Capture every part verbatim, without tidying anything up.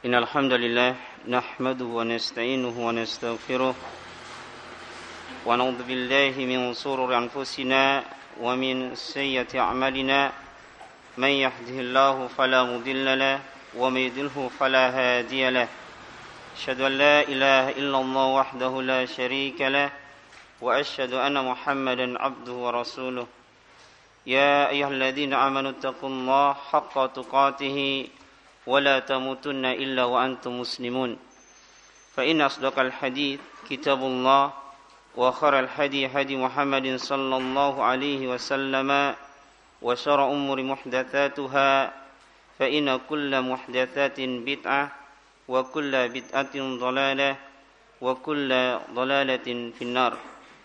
إن الحمد لله نحمده ونستعينه ونستغفره ونعوذ بالله من شرور أنفسنا ومن سيئات أعمالنا من يهده الله فلا مضل له ومن يضلل فلا هادي له أشهد أن لا إله إلا الله وحده لا شريك له وأشهد أن محمدا عبده ورسوله يا أيها الذين آمنوا اتقوا الله حق تقاته ولا تموتن إلا وأنتم مسلمون فإن أصدق الحديث كتاب الله وخير الهدي هدي محمد صلى الله عليه وسلم وشر أمور محدثاتها فإن كل محدثات بدعة وكل بدعة ضلالة وكل ضلالة في النار.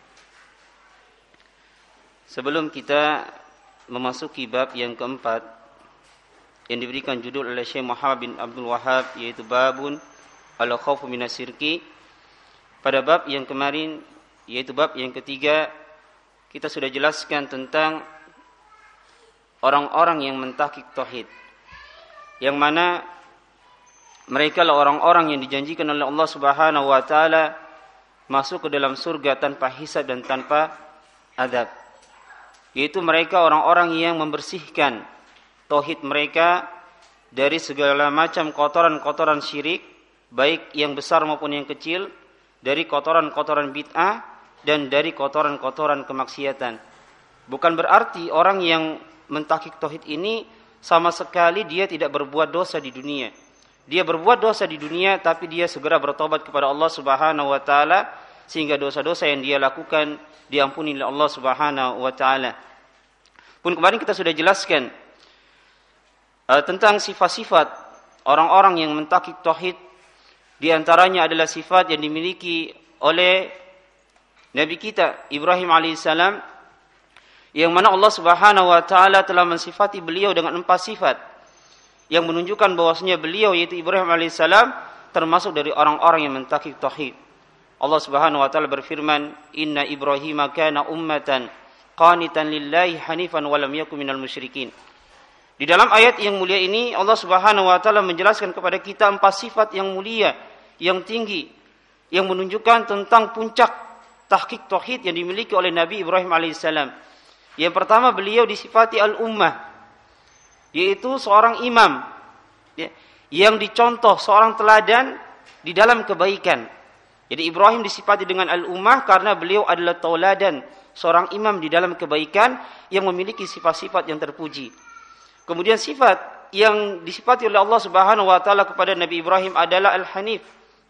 Sebelum kita memasuki bab yang keempat yang diberikan judul oleh Syekh Muhammad bin Abdul Wahhab, yaitu babun al-khawfu minas syirki. Pada bab yang kemarin, yaitu bab yang ketiga, kita sudah jelaskan tentang orang-orang yang mentahqiq tauhid, yang mana mereka adalah orang-orang yang dijanjikan oleh Allah Subhanahu wa taala masuk ke dalam surga tanpa hisab dan tanpa adab. Yaitu mereka orang-orang yang membersihkan tauhid mereka dari segala macam kotoran-kotoran syirik, baik yang besar maupun yang kecil, dari kotoran-kotoran bid'ah dan dari kotoran-kotoran kemaksiatan. Bukan berarti orang yang mentahqiq tauhid ini sama sekali dia tidak berbuat dosa di dunia. Dia berbuat dosa di dunia, tapi dia segera bertobat kepada Allah Subhanahu wa taala sehingga dosa-dosa yang dia lakukan diampuni oleh Allah Subhanahu wa taala. Pun kemarin kita sudah jelaskan uh, tentang sifat-sifat orang-orang yang mentahqiq tauhid. Di antaranya adalah sifat yang dimiliki oleh Nabi kita Ibrahim alaihissalam, yang mana Allah Subhanahu wa taala telah mensifati beliau dengan empat sifat yang menunjukkan bahwasanya beliau, yaitu Ibrahim alaihissalam, termasuk dari orang-orang yang mentahqiq tauhid. Allah Subhanahu wa taala berfirman, "Inna Ibrahima kana ummatan qanitan lillahi hanifan wa lam yakun minal musyrikin." Di dalam ayat yang mulia ini Allah Subhanahu wa taala menjelaskan kepada kita empat sifat yang mulia, yang tinggi, yang menunjukkan tentang puncak tahqiq tauhid yang dimiliki oleh Nabi Ibrahim alaihissalam. Yang pertama, beliau disifati al-ummah, yaitu seorang imam, ya, yang dicontoh, seorang teladan di dalam kebaikan. Jadi Ibrahim disifati dengan al-ummah karena beliau adalah tauladan, seorang imam di dalam kebaikan yang memiliki sifat-sifat yang terpuji. Kemudian sifat yang disifati oleh Allah Subhanahu wa taala kepada Nabi Ibrahim adalah al-hanif,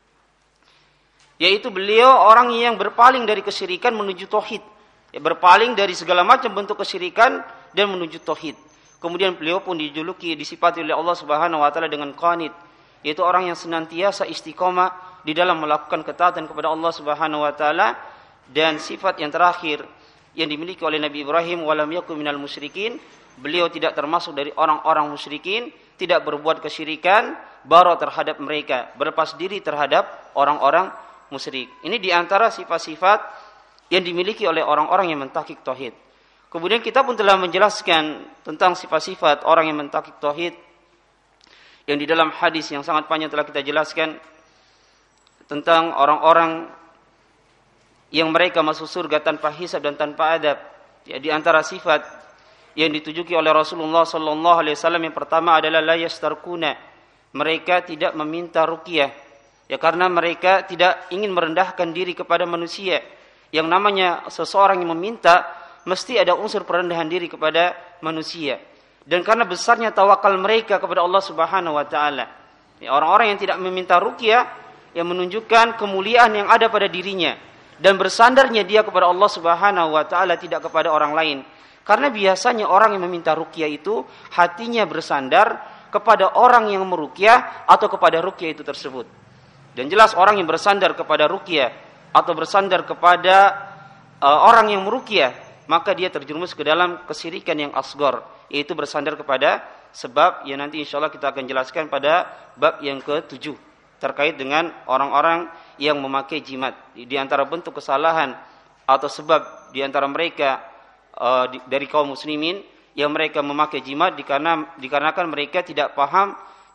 yaitu beliau orang yang berpaling dari kesyirikan menuju tauhid, ya, berpaling dari segala macam bentuk kesyirikan dan menuju tauhid. Kemudian beliau pun dijuluki, disifati oleh Allah Subhanahu wa taala dengan qanit, yaitu orang yang senantiasa istiqomah di dalam melakukan ketaatan kepada Allah Subhanahu wa taala. Dan sifat yang terakhir yang dimiliki oleh Nabi Ibrahim, walam yakun minal musyrikin, beliau tidak termasuk dari orang-orang musyrikin, tidak berbuat kesyirikan, bara terhadap mereka, berlepas diri terhadap orang-orang musyrik. Ini diantara sifat-sifat yang dimiliki oleh orang-orang yang mentahqiq tauhid. Kemudian kita pun telah menjelaskan tentang sifat-sifat orang yang mentahqiq tauhid yang di dalam hadis yang sangat panjang telah kita jelaskan tentang orang-orang yang mereka masuk surga tanpa hisab dan tanpa adab. Ya, di antara sifat yang ditujuki oleh Rasulullah sallallahu alaihi wasallam yang pertama adalah la yastarquna, mereka tidak meminta ruqyah, ya, karena mereka tidak ingin merendahkan diri kepada manusia. Yang namanya seseorang yang meminta mesti ada unsur perendahan diri kepada manusia. Dan karena besarnya tawakal mereka kepada Allah Subhanahu wa taala, ya, orang-orang yang tidak meminta ruqyah yang menunjukkan kemuliaan yang ada pada dirinya dan bersandarnya dia kepada Allah Subhanahu wa taala, tidak kepada orang lain. Karena biasanya orang yang meminta ruqyah itu hatinya bersandar kepada orang yang meruqyah atau kepada ruqyah itu tersebut. Dan jelas orang yang bersandar kepada ruqyah atau bersandar kepada uh, orang yang meruqyah, maka dia terjerumus ke dalam kesyirikan yang asghar, yaitu bersandar kepada sebab yang nanti insyaallah kita akan jelaskan pada bab yang ketujuh terkait dengan orang-orang yang memakai jimat. Di antara bentuk kesalahan atau sebab di antara mereka uh, di, dari kaum muslimin yang mereka memakai jimat dikarena, dikarenakan mereka tidak paham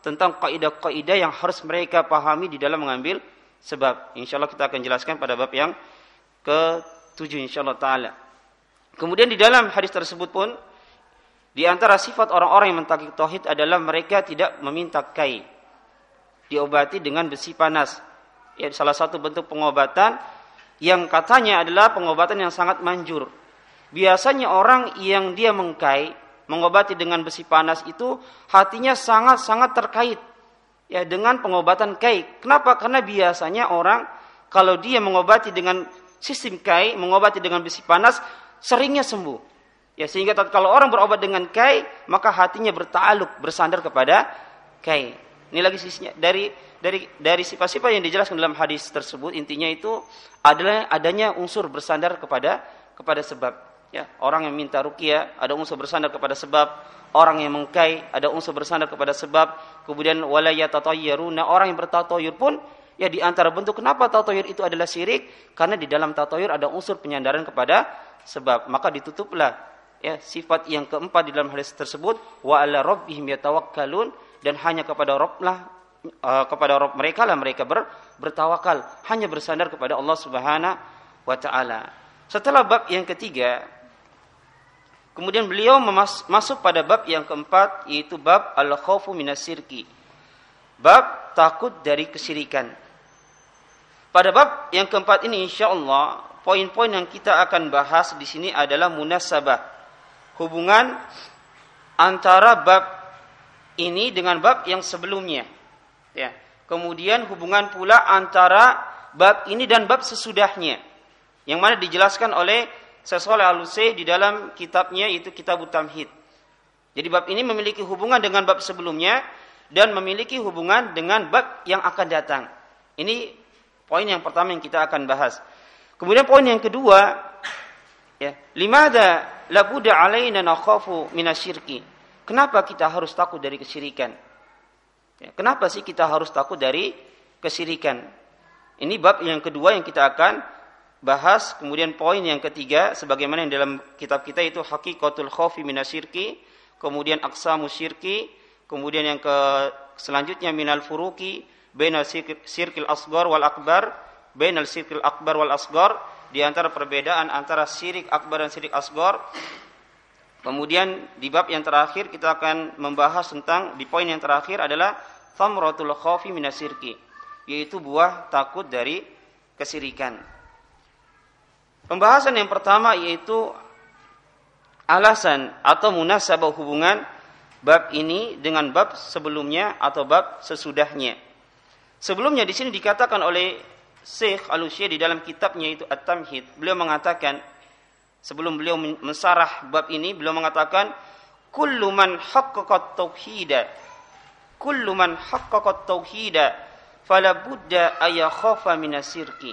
tentang kaidah-kaidah yang harus mereka pahami di dalam mengambil sebab. Insyaallah kita akan jelaskan pada bab yang ketujuh insyaallah taala. Kemudian di dalam hadis tersebut pun di antara sifat orang-orang yang mentakik tauhid adalah mereka tidak meminta kai diobati dengan besi panas. Ya, salah satu bentuk pengobatan yang katanya adalah pengobatan yang sangat manjur. Biasanya orang yang dia mengkai, mengobati dengan besi panas itu hatinya sangat-sangat terkait ya dengan pengobatan kai. Kenapa? Karena biasanya orang kalau dia mengobati dengan sistem kai, mengobati dengan besi panas, seringnya sembuh. Ya, sehingga kalau orang berobat dengan kai, maka hatinya berta'aluk, bersandar kepada kai. Ini lagi sisinya dari dari dari sifat-sifat yang dijelaskan dalam hadis tersebut, intinya itu adalah adanya unsur bersandar kepada kepada sebab. Ya, orang yang minta ruqyah ada unsur bersandar kepada sebab, orang yang mengkai ada unsur bersandar kepada sebab. Kemudian wala yatatayyaruna, orang yang bertatayur pun ya di antara bentuk kenapa tatayur itu adalah syirik, karena di dalam tatayur ada unsur penyandaran kepada sebab. Maka ditutuplah ya sifat yang keempat di dalam hadis tersebut, wa ala rabbihim yatawakkalun, dan hanya kepada Rabb lah uh, kepada Rabb mereka lah mereka ber, bertawakal, hanya bersandar kepada Allah Subhanahu wa taala. Setelah bab yang ketiga, kemudian beliau memas- masuk pada bab yang keempat, yaitu bab al-khaufu minasyirki. Bab takut dari kesyirikan. Pada bab yang keempat ini insyaallah poin-poin yang kita akan bahas di sini adalah munasabah, hubungan antara bab ini dengan bab yang sebelumnya. Ya. Kemudian hubungan pula antara bab ini dan bab sesudahnya, yang mana dijelaskan oleh Syekh Shalih Al-Utsaimin di dalam kitabnya, yaitu Kitabut Tamhid. Jadi bab ini memiliki hubungan dengan bab sebelumnya dan memiliki hubungan dengan bab yang akan datang. Ini poin yang pertama yang kita akan bahas. Kemudian poin yang kedua, ya, limadza la budda alaina nakhafu minasyirki. Kenapa kita harus takut dari kesyirikan? Ya, kenapa sih kita harus takut dari kesyirikan? Ini bab yang kedua yang kita akan bahas. Kemudian poin yang ketiga, sebagaimana yang dalam kitab kita itu haqiqatul khaufi minasyirki, kemudian aqsamu syirki, kemudian yang ke selanjutnya minal furuqi bainal syirkil asghar wal akbar, bainal syirkil akbar wal asghar, di antara perbedaan antara syirik akbar dan syirik asghar. Kemudian di bab yang terakhir kita akan membahas tentang, di poin yang terakhir adalah thamratul khaufi minasyirki, yaitu buah takut dari kesyirikan. Pembahasan yang pertama yaitu alasan atau munasabah hubungan bab ini dengan bab sebelumnya atau bab sesudahnya. Sebelumnya di sini dikatakan oleh Syekh Al-Utsaimin di dalam kitabnya itu At-Tamhid, beliau mengatakan, sebelum beliau mensarah bab ini, beliau mengatakan kullu man haqqaqa tauhida kullu man haqqaqa tauhida fala budda ay yakhafa minasyirki.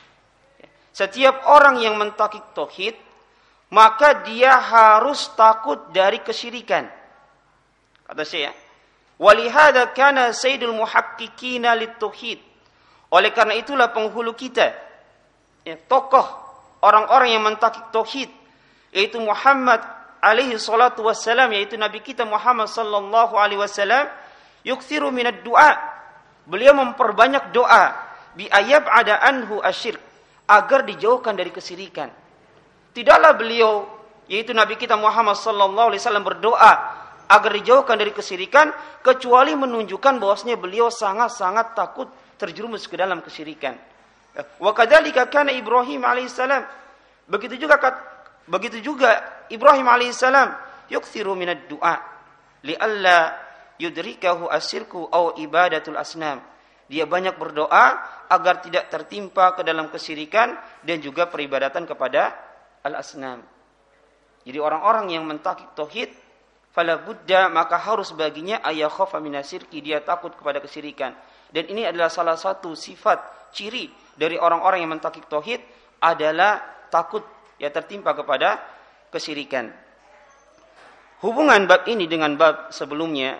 Setiap orang yang mentakik tauhid, maka dia harus takut dari kesyirikan. Kata saya, walihada kana sayyidul muhaqqiqina lit-tauhid. Oleh karena itulah penghulu kita, ya, tokoh orang-orang yang mentakik tauhid, yaitu Muhammad alaihi salatu wassalam, yaitu Nabi kita Muhammad sallallahu alaihi wasallam, yukthiru minad du'a. Beliau memperbanyak doa bi ayab'ada anhu asyirk, agar dijauhkan dari kesyirikan. Tidaklah beliau, yaitu Nabi kita Muhammad sallallahu alaihi wasallam, berdoa agar dijauhkan dari kesyirikan, kecuali menunjukkan bahwasanya beliau sangat-sangat takut terjerumus ke dalam kesyirikan. Wa kadzalika kana Ibrahim alaihissalam. Begitu juga begitu juga Ibrahim alaihissalam, yukthiru minad du'a li alla yudrikahu asyirku aw ibadatul asnam. Dia banyak berdoa agar tidak tertimpa ke dalam kesyirikan dan juga peribadatan kepada al-asnam. Jadi orang-orang yang mentakik tauhid, fala budda, maka harus baginya ayakhafa minasyirki, dia takut kepada kesyirikan. Dan ini adalah salah satu sifat ciri dari orang-orang yang mentakik tauhid, adalah takut ya tertimpa kepada kesyirikan. Hubungan bab ini dengan bab sebelumnya,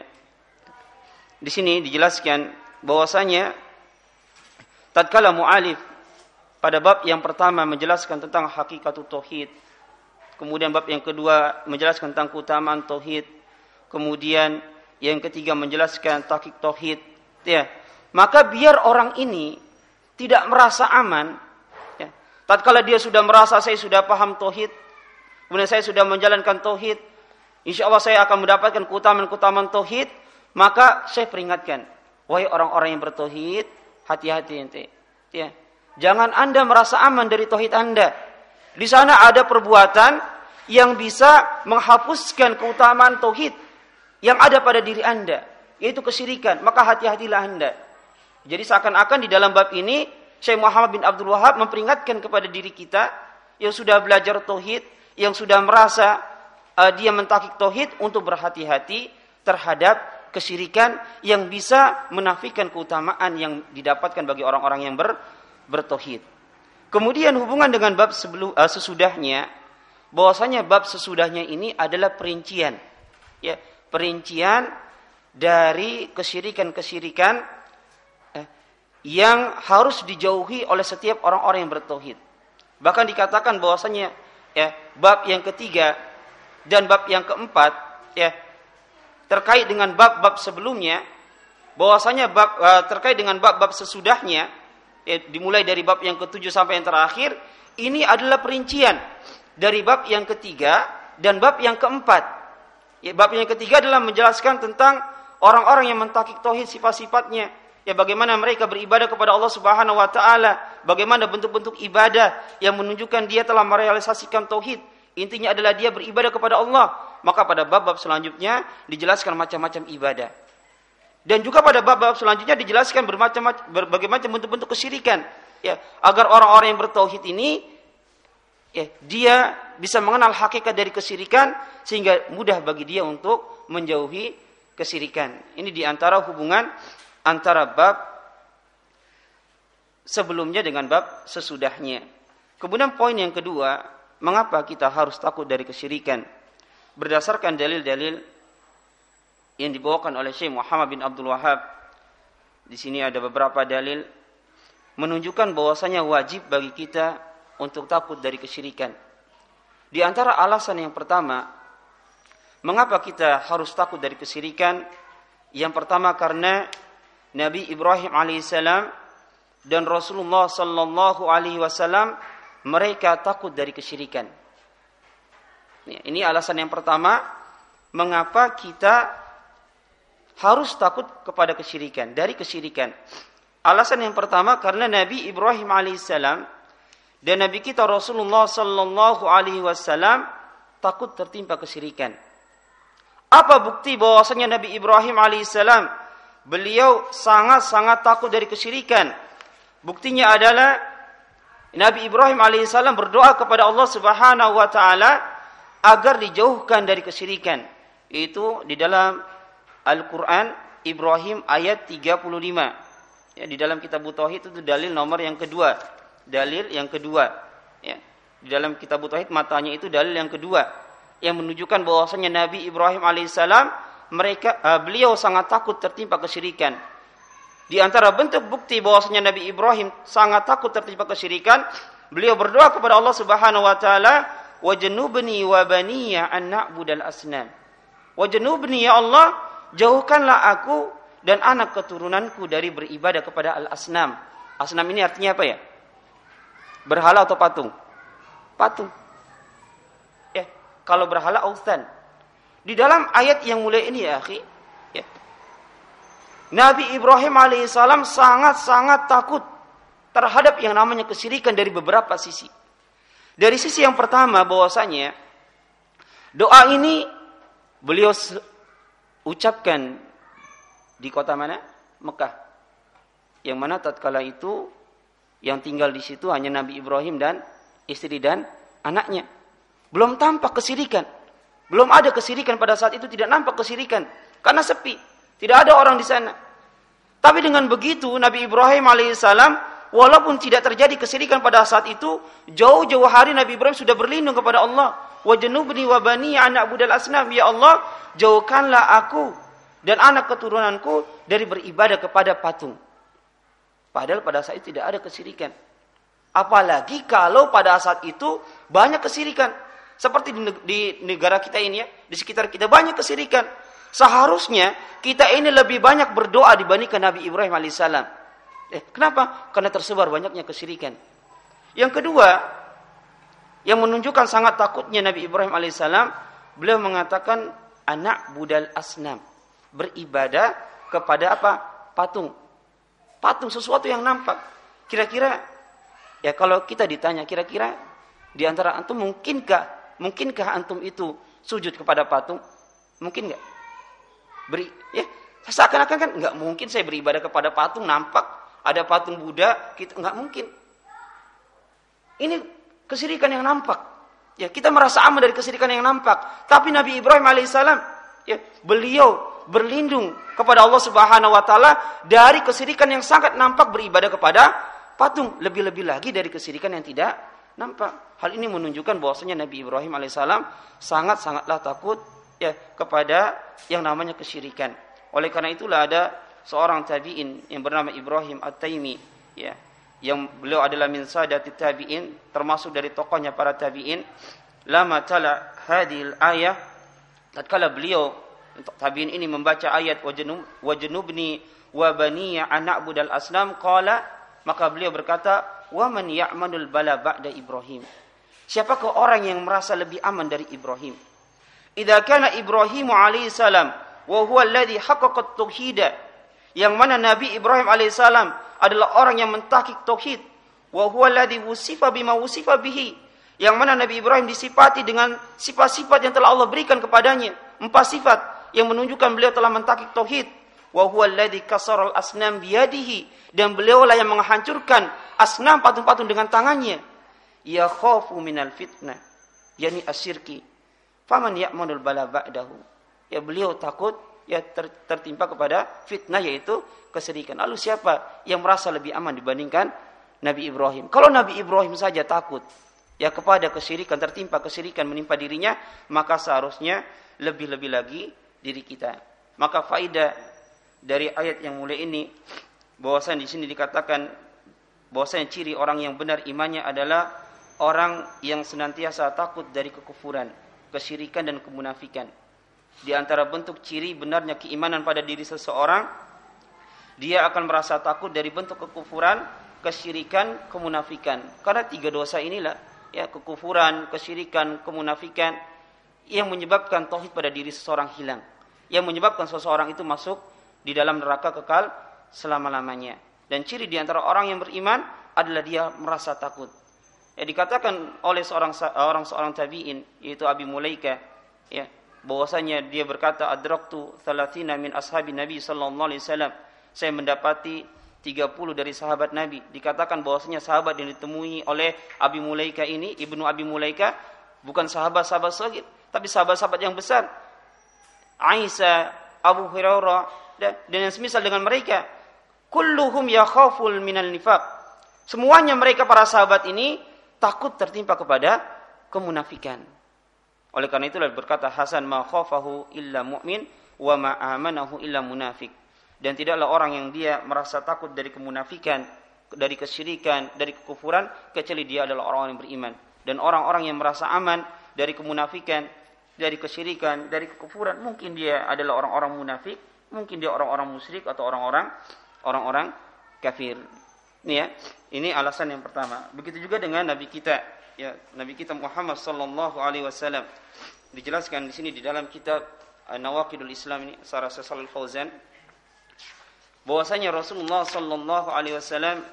di sini dijelaskan bahwasanya tatkala mu'alif pada bab yang pertama menjelaskan tentang hakikatut tauhid, kemudian bab yang kedua menjelaskan tentang keutamaan tauhid, kemudian yang ketiga menjelaskan tahqiq tauhid, ya. Maka biar orang ini tidak merasa aman, ya. Tatkala dia sudah merasa saya sudah paham tauhid, kemudian saya sudah menjalankan tauhid, insya Allah saya akan mendapatkan keutamaan-keutamaan tauhid, maka saya peringatkan, wahai orang-orang yang bertauhid, hati-hati ente, ya. Jangan Anda merasa aman dari tauhid Anda. Di sana ada perbuatan yang bisa menghapuskan keutamaan tauhid yang ada pada diri Anda, yaitu kesyirikan. Maka hati-hatilah Anda. Jadi seakan-akan di dalam bab ini Syekh Muhammad bin Abdul Wahab memperingatkan kepada diri kita yang sudah belajar tauhid, yang sudah merasa uh, dia mentakik tauhid, untuk berhati-hati terhadap kesyirikan yang bisa menafikan keutamaan yang didapatkan bagi orang-orang yang ber, bertauhid. Kemudian hubungan dengan bab sebelum uh, sesudahnya, bahwasanya bab sesudahnya ini adalah perincian, ya, perincian dari kesyirikan-kesyirikan eh, yang harus dijauhi oleh setiap orang-orang yang bertauhid. Bahkan dikatakan bahwasanya, ya, bab yang ketiga dan bab yang keempat, ya, terkait dengan bab-bab sebelumnya, bahwasanya bab uh, terkait dengan bab-bab sesudahnya, ya, dimulai dari bab yang ketujuh sampai yang terakhir, ini adalah perincian dari bab yang ketiga dan bab yang keempat. Ya, bab yang ketiga adalah menjelaskan tentang orang-orang yang mentakik tauhid, sifat-sifatnya, ya, bagaimana mereka beribadah kepada Allah Subhanahu wa taala, bagaimana bentuk-bentuk ibadah yang menunjukkan dia telah merealisasikan tauhid. Intinya adalah dia beribadah kepada Allah. Maka pada bab-bab selanjutnya dijelaskan macam-macam ibadah. Dan juga pada bab-bab selanjutnya dijelaskan bermacam-macam berbagai macam bentuk-bentuk kesyirikan, ya, agar orang-orang yang bertauhid ini, ya, dia bisa mengenal hakikat dari kesyirikan sehingga mudah bagi dia untuk menjauhi kesyirikan. Ini diantara hubungan antara bab sebelumnya dengan bab sesudahnya. Kemudian poin yang kedua, mengapa kita harus takut dari kesyirikan? Berdasarkan dalil-dalil yang dibawakan oleh Syekh Muhammad bin Abdul Wahab. Di sini ada beberapa dalil menunjukkan bahwasanya wajib bagi kita untuk takut dari kesyirikan. Di antara alasan yang pertama, mengapa kita harus takut dari kesyirikan? Yang pertama karena Nabi Ibrahim alaihissalam dan Rasulullah sallallahu alaihi wasallam mereka takut dari kesyirikan. Ini alasan yang pertama mengapa kita harus takut kepada kesyirikan, dari kesyirikan. Alasan yang pertama karena Nabi Ibrahim alaihissalam dan Nabi kita Rasulullah sallallahu alaihi wasallam takut tertimpa kesyirikan. Apa bukti bahwasanya Nabi Ibrahim alaihissalam beliau sangat-sangat takut dari kesyirikan? Buktinya adalah Nabi Ibrahim alaihissalam berdoa kepada Allah Subhanahu wa taala agar dijauhkan dari kesyirikan. Itu di dalam Al-Quran Ibrahim ayat tiga puluh lima. Ya, di dalam kitab Tauhid itu dalil nomor yang kedua. Dalil yang kedua. Ya, di dalam kitab Tauhid matanya itu dalil yang kedua yang menunjukkan bahwasanya Nabi Ibrahim alaihissalam mereka uh, beliau sangat takut tertimpa kesyirikan. Di antara bentuk bukti bahwasanya Nabi Ibrahim sangat takut tertimpa kesyirikan, beliau berdoa kepada Allah Subhanahu wa taala, wajnubni wa baniya an na'budal asnam. Wajnubni, ya Allah, jauhkanlah aku dan anak keturunanku dari beribadah kepada al-asnam. Asnam ini artinya apa ya? Berhala atau patung? Patung. Ya, kalau berhala authan. Di dalam ayat yang mulia ini, ya akhi, ya, Nabi Ibrahim alaihissalam sangat-sangat takut terhadap yang namanya kesyirikan dari beberapa sisi. Dari sisi yang pertama bahwasanya doa ini beliau ucapkan di kota mana? Mekah. Yang mana tatkala itu yang tinggal di situ hanya Nabi Ibrahim dan istri dan anaknya. Belum tampak kesyirikan. Belum ada kesyirikan pada saat itu, tidak nampak kesyirikan karena sepi. Tidak ada orang di sana. Tapi dengan begitu Nabi Ibrahim alaihissalam walaupun tidak terjadi kesyirikan pada saat itu, jauh-jauh hari Nabi Ibrahim sudah berlindung kepada Allah. Wajnubni wa bani an na'budal asnam. Ya Allah, jauhkanlah aku dan anak keturunanku dari beribadah kepada patung. Padahal pada saat itu tidak ada kesyirikan. Apalagi kalau pada saat itu banyak kesyirikan. Seperti di negara kita ini, ya, di sekitar kita banyak kesyirikan. Seharusnya kita ini lebih banyak berdoa dibandingkan Nabi Ibrahim alaihissalam. Eh, kenapa? Karena tersebar banyaknya kesyirikan. Yang kedua, yang menunjukkan sangat takutnya Nabi Ibrahim alaihissalam, beliau mengatakan anak budal asnam, beribadah kepada apa? Patung. Patung, sesuatu yang nampak. Kira-kira, ya kalau kita ditanya, kira-kira di antara antum mungkinkah, mungkinkah antum itu sujud kepada patung? Mungkin nggak? Beri, ya, seakan-akan kan nggak mungkin saya beribadah kepada patung, nampak ada patung Buddha, kita nggak mungkin. Ini kesyirikan yang nampak. Ya, kita merasa aman dari kesyirikan yang nampak. Tapi Nabi Ibrahim alaihissalam, ya, beliau berlindung kepada Allah Subhanahu wa taala dari kesyirikan yang sangat nampak, beribadah kepada patung, lebih-lebih lagi dari kesyirikan yang tidak nampak. Hal ini menunjukkan bahwasanya Nabi Ibrahim alaihissalam sangat-sangatlah takut ya kepada yang namanya kesyirikan. Oleh karena itulah ada seorang tabi'in yang bernama Ibrahim At-Taimi, ya, yang beliau adalah min sadati tabi'in, termasuk dari tokohnya para tabi'in. Lama tala hadhil ayah, tatkala beliau untuk tabi'in ini membaca ayat wajnubni wa baniya an na'budal asnam, qala, maka beliau berkata, wa man ya'manul bala ba'da Ibrahim. Siapakah orang yang merasa lebih aman dari Ibrahim? Idza kana Ibrahim alaihi salam wa huwa alladhi haqqaqa at-tauhid, yang mana Nabi Ibrahim alaihi salam adalah orang yang mentahqiq tauhid, wa huwa alladhi wusifa bima wusifa bihi, yang mana Nabi Ibrahim disifati dengan sifat-sifat yang telah Allah berikan kepadanya, empat sifat yang menunjukkan beliau telah mentahqiq tauhid. Wa huwa alladhi kasara al-asnam biyadihi, dan beliaulah yang menghancurkan asnam, patung-patung dengan tangannya. Ya khafu minal fitnah, yakni asyirki, faman ya'manul bala ba'dahu. Ya, beliau takut ya ter, tertimpa kepada fitnah, yaitu kesyirikan. Lalu siapa yang merasa lebih aman dibandingkan Nabi Ibrahim? Kalau Nabi Ibrahim saja takut ya kepada kesyirikan, tertimpa kesyirikan menimpa dirinya, maka seharusnya lebih-lebih lagi diri kita. Maka faedah dari ayat yang mulia ini, bahwasanya di sini dikatakan bahwasanya ciri orang yang benar imannya adalah orang yang senantiasa takut dari kekufuran, kesyirikan dan kemunafikan. Di antara bentuk ciri benarnya keimanan pada diri seseorang, dia akan merasa takut dari bentuk kekufuran, kesyirikan, kemunafikan. Karena tiga dosa inilah, ya, kekufuran, kesyirikan, kemunafikan, yang menyebabkan tauhid pada diri seseorang hilang, yang menyebabkan seseorang itu masuk di dalam neraka kekal selama-lamanya. Dan ciri di antara orang yang beriman adalah dia merasa takut. Ya, dikatakan oleh seorang orang seorang tabi'in, yaitu Abi Mulaika, ya, bahwasanya dia berkata, adraktu thalathina min ashabi Nabi sallallahu alaihi wasallam, saya mendapati tiga puluh dari sahabat Nabi. Dikatakan bahwasanya sahabat yang ditemui oleh Abi Mulaika ini, Ibnu Abi Mulaika, bukan sahabat-sahabat sedikit, tapi sahabat-sahabat yang besar. Aisyah, Abu Hurairah, dan yang semisal dengan mereka. Kulluhum yakhaful minal nifaq. Semuanya mereka para sahabat ini takut tertimpa kepada kemunafikan. Oleh karena itulah berkata Hasan, ma khafahu illa mu'min wa ma amanahu illa munafik. Dan tidaklah orang yang dia merasa takut dari kemunafikan, dari kesyirikan, dari kekufuran, kecuali dia adalah orang yang beriman. Dan orang-orang yang merasa aman dari kemunafikan, dari kesyirikan, dari kekufuran, mungkin dia adalah orang-orang munafik, mungkin dia orang-orang musyrik atau orang-orang orang-orang kafir. Ini ya, ini alasan yang pertama. Begitu juga dengan Nabi kita, ya, Nabi kita Muhammad sallallahu alaihi wasallam. Dijelaskan di sini di dalam kitab Nawaqidul Islam ini, Sarah Shalal Fauzan, bahwasanya Rasulullah sallallahu alaihi wasallam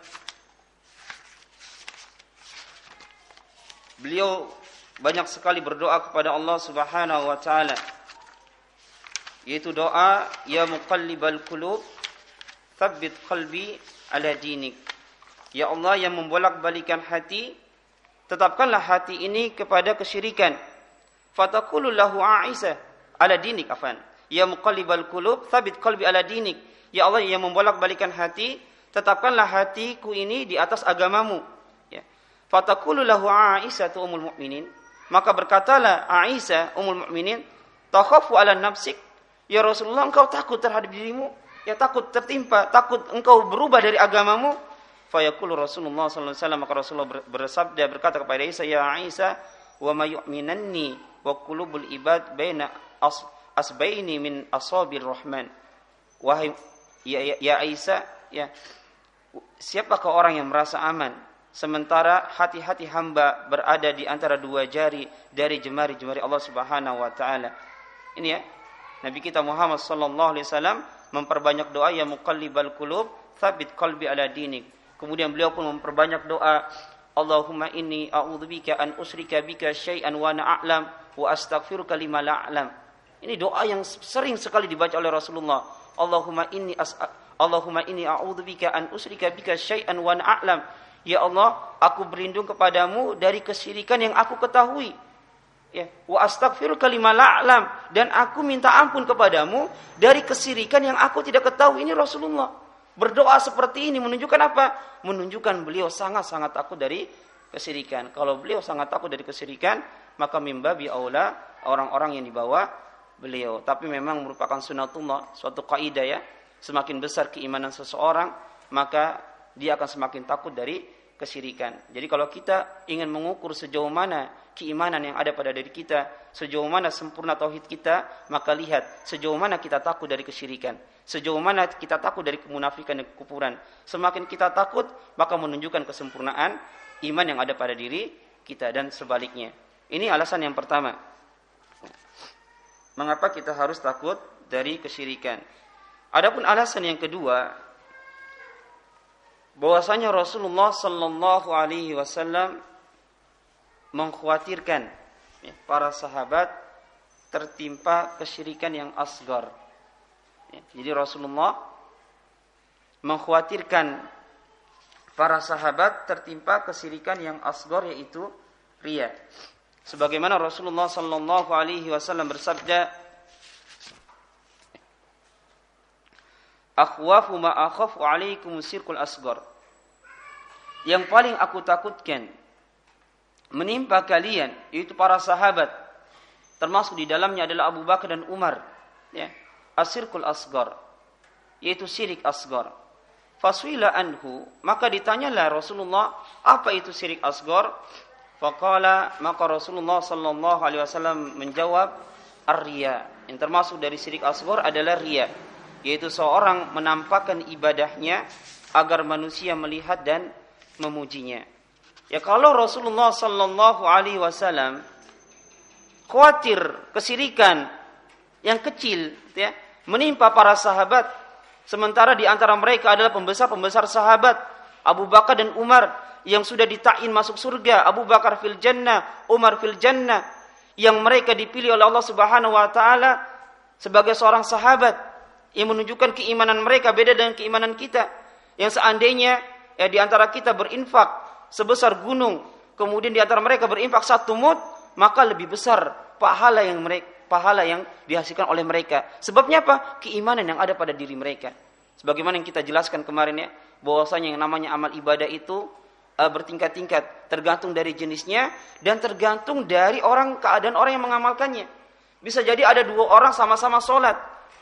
beliau banyak sekali berdoa kepada Allah Subhanahu wa taala, yaitu doa ya muqallibal qulub tsabbit qalbi ala dinik. Ya Allah yang membolak-balikan hati, tetapkanlah hati ini kepada kesyirikan. Fataqulu lahu Aisyah ala dinik afan. Ya muqallibal qulub tsabbit qalbi ala dinik. Ya Allah yang membolak-balikan hati, tetapkanlah hatiku ini di atas agamamu. Ya. Fataqulu lahu Aisyah ummul mukminin. Maka berkatalah Aisyah ummul mukminin, takhafu ala nafsik. Ya Rasulullah, engkau takut terhadap dirimu, ya takut tertimpa, takut engkau berubah dari agamamu. Fayaqulu Rasulullah sallallahu alaihi wasallam, maka Rasulullah bersabda berkata kepada Aisyah, ya Aisyah, wa may yu'minanni wa qulubul ibad baina asbaini min asabir rahman. Wahai ya, ya, ya Aisyah, ya, siapakah orang yang merasa aman sementara hati-hati hamba berada di antara dua jari dari jemari-jemari Allah Subhanahu wa taala. Ini ya, Nabi kita Muhammad sallallahu alaihi wasallam memperbanyak doa ya muqallibal qulub, tsabit qalbi ala dinik. Kemudian beliau pun memperbanyak doa, Allahumma inni a'udzubika an usyrika bika syai'an wa ana a'lam wa astaghfiruka lima la a'lam. Ini doa yang sering sekali dibaca oleh Rasulullah. Allahumma inni as Allahumma inni a'udzubika an usyrika bika syai'an wa ana a'lam. Ya Allah, aku berlindung kepadamu dari kesyirikan yang aku ketahui. Ya, wa astaghfiruka lima la a'lam, dan aku minta ampun kepadamu dari kesyirikan yang aku tidak ketahui. Ini Rasulullah berdoa seperti ini menunjukkan apa? Menunjukkan beliau sangat-sangat takut dari kesyirikan. Kalau beliau sangat takut dari kesyirikan, maka mimbabi aula orang-orang yang di bawah beliau. Tapi memang merupakan sunatullah, suatu kaidah ya. Semakin besar keimanan seseorang, maka dia akan semakin takut dari kesyirikan. Jadi kalau kita ingin mengukur sejauh mana keimanan yang ada pada diri kita, sejauh mana sempurna tauhid kita, maka lihat sejauh mana kita takut dari kesyirikan, sejauh mana kita takut dari kemunafikan dan kekufuran. Semakin kita takut, maka menunjukkan kesempurnaan iman yang ada pada diri kita, dan sebaliknya. Ini alasan yang pertama. Mengapa kita harus takut dari kesyirikan? Adapun alasan yang kedua, bahwasanya Rasulullah sallallahu alaihi wasallam mengkhawatirkan ya, para sahabat tertimpa kesyirikan yang asgar. Ya, jadi Rasulullah mengkhawatirkan para sahabat tertimpa kesyirikan yang asgar, yaitu riya. Sebagaimana Rasulullah sallallahu alaihi wasallam bersabda, akhwafu ma akhafu alaikum sirkul asgar. Yang paling aku takutkan menimpa kalian, yaitu para sahabat, termasuk di dalamnya adalah Abu Bakar dan Umar, ya, asirkul asgar, yaitu syirik asgar. Faswila anhu, maka ditanyalah Rasulullah, apa itu syirik asgar? Faqala, maka Rasulullah sallallahu alaihi wasallam menjawab, ar-riya. Yang termasuk dari syirik asgar adalah riya, yaitu seorang menampakkan ibadahnya agar manusia melihat dan memujinya. Ya, kalau Rasulullah sallallahu alaihi wasallam khawatir kesyirikan yang kecil ya menimpa para sahabat, sementara di antara mereka adalah pembesar-pembesar sahabat Abu Bakar dan Umar yang sudah ditain masuk surga, Abu Bakar fil jannah, Umar fil jannah, yang mereka dipilih oleh Allah Subhanahu wa taala sebagai seorang sahabat, yang menunjukkan keimanan mereka beda dengan keimanan kita. Yang seandainya ya di antara kita berinfak sebesar gunung, kemudian di antara mereka berinfak satu mud, maka lebih besar pahala yang mereka pahala yang dihasilkan oleh mereka. Sebabnya apa? Keimanan yang ada pada diri mereka. Sebagaimana yang kita jelaskan kemarin ya, bahwasanya yang namanya amal ibadah itu uh, bertingkat-tingkat, tergantung dari jenisnya dan tergantung dari orang keadaan orang yang mengamalkannya. Bisa jadi ada dua orang sama-sama sholat,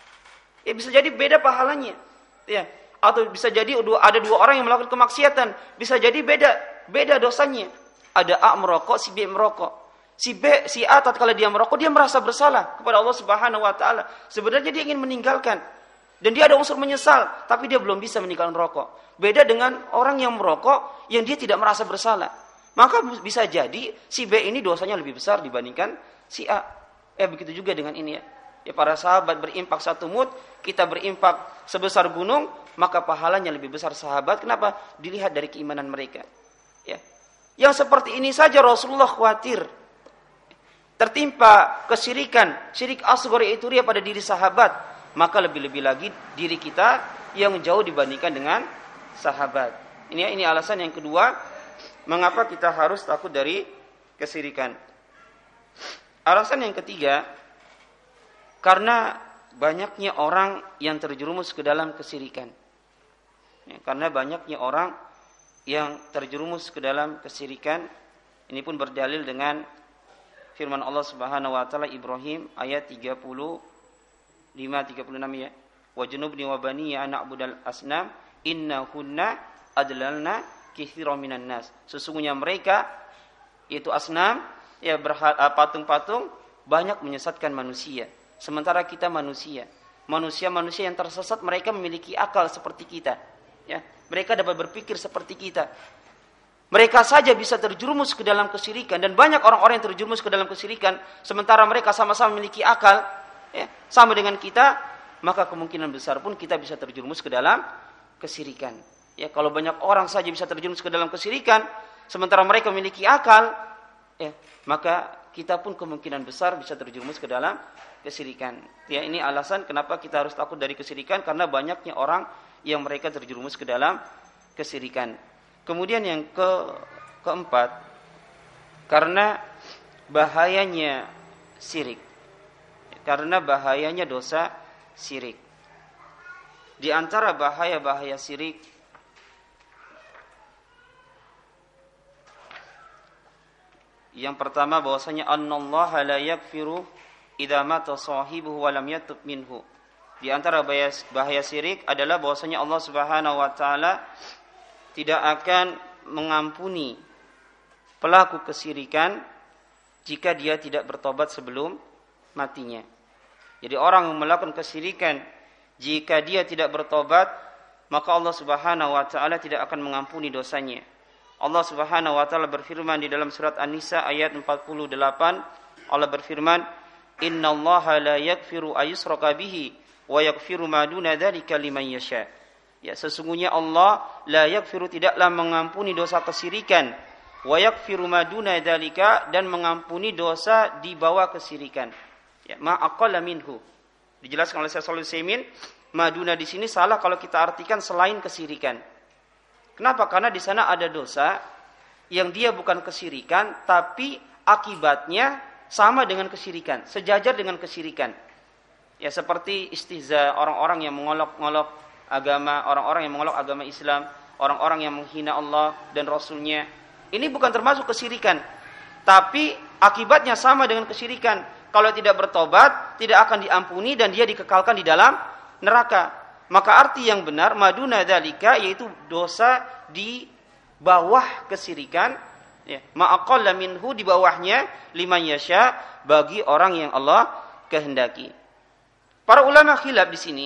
ya bisa jadi beda pahalanya, ya. Atau bisa jadi ada dua orang yang melakukan kemaksiatan, bisa jadi beda beda dosanya. Ada A merokok, si B merokok. Si B, si A tatkala dia merokok, dia merasa bersalah kepada Allah Subhanahu wa taala. Sebenarnya dia ingin meninggalkan dan dia ada unsur menyesal, tapi dia belum bisa meninggalkan rokok. Beda dengan orang yang merokok yang dia tidak merasa bersalah. Maka bisa jadi si B ini dosanya lebih besar dibandingkan si A. Eh begitu juga dengan ini ya. Ya, para sahabat berimpak satu mud, kita berimpak sebesar gunung, maka pahalanya lebih besar sahabat. Kenapa? Dilihat dari keimanan mereka. Ya. Yang seperti ini saja Rasulullah khawatir tertimpa kesyirikan, syirik asghar itu ria pada diri sahabat, maka lebih-lebih lagi diri kita yang jauh dibandingkan dengan sahabat. Ini ini alasan yang kedua mengapa kita harus takut dari kesyirikan. Alasan yang ketiga, karena banyaknya orang yang terjerumus ke dalam kesyirikan. Ya, karena banyaknya orang yang terjerumus ke dalam kesyirikan. Ini pun berdalil dengan firman Allah Subhanahu wa taala Ibrahim ayat tiga puluh lima tiga puluh enam ya. Wa junubni wa bani an na'budal asnam innahunna adlalna katsiran minan nas. Sesungguhnya mereka yaitu asnam ya patung-patung banyak menyesatkan manusia. Sementara kita manusia. Manusia-manusia yang tersesat, mereka memiliki akal seperti kita. Ya, mereka dapat berpikir seperti kita. Mereka saja bisa terjerumus ke dalam kesyirikan. Dan banyak orang-orang yang terjerumus ke dalam kesyirikan. Sementara mereka sama-sama memiliki akal. Ya, sama dengan kita. Maka kemungkinan besar pun kita bisa terjerumus ke dalam kesyirikan. Ya, kalau banyak orang saja bisa terjerumus ke dalam kesyirikan. Sementara mereka memiliki akal. Ya, maka kita pun kemungkinan besar bisa terjerumus ke dalam kesyirikan. Ya, ini alasan kenapa kita harus takut dari kesyirikan, karena banyaknya orang yang mereka terjerumus ke dalam kesyirikan. Kemudian yang ke keempat, karena bahayanya syirik. Karena bahayanya dosa syirik. Di antara bahaya-bahaya syirik, yang pertama bahwasanya annallaha la yaghfiru idza mata sahibuhu wa lam yatub minhu. Di antara bahaya, bahaya syirik adalah bahwasanya Allah Subhanahu wa taala tidak akan mengampuni pelaku kesyirikan jika dia tidak bertobat sebelum matinya. Jadi orang yang melakukan kesyirikan, jika dia tidak bertobat, maka Allah Subhanahu wa taala tidak akan mengampuni dosanya. Allah Subhanahu wa taala berfirman di dalam surat An-Nisa ayat empat puluh delapan, Allah berfirman, "Innallaha la yaghfiru ayyushraka bihi wa yaghfiru ma duna dzalika liman yasha." Ya, sesungguhnya Allah la yaghfiru, tidaklah mengampuni dosa kesyirikan, wa yaghfiru ma duna dzalika, dan mengampuni dosa di bawah kesyirikan. Ya, ma aqalla minhu. Dijelaskan oleh Syekh Shalih Al-Utsaimin, maduna di sini salah kalau kita artikan selain kesyirikan. Kenapa? Karena di sana ada dosa yang dia bukan kesyirikan, tapi akibatnya sama dengan kesyirikan, sejajar dengan kesyirikan. Ya, seperti istihza, orang-orang yang mengolok-olok agama, orang-orang yang mengolok agama Islam, orang-orang yang menghina Allah dan Rasulnya. Ini bukan termasuk kesyirikan, tapi akibatnya sama dengan kesyirikan. Kalau tidak bertobat, tidak akan diampuni dan dia dikekalkan di dalam neraka. Maka arti yang benar maduna dzalika, yaitu dosa di bawah kesyirikan, ya, ma'aqalla minhu, di bawahnya, liman yasha, bagi orang yang Allah kehendaki. Para ulama khilaf di sini,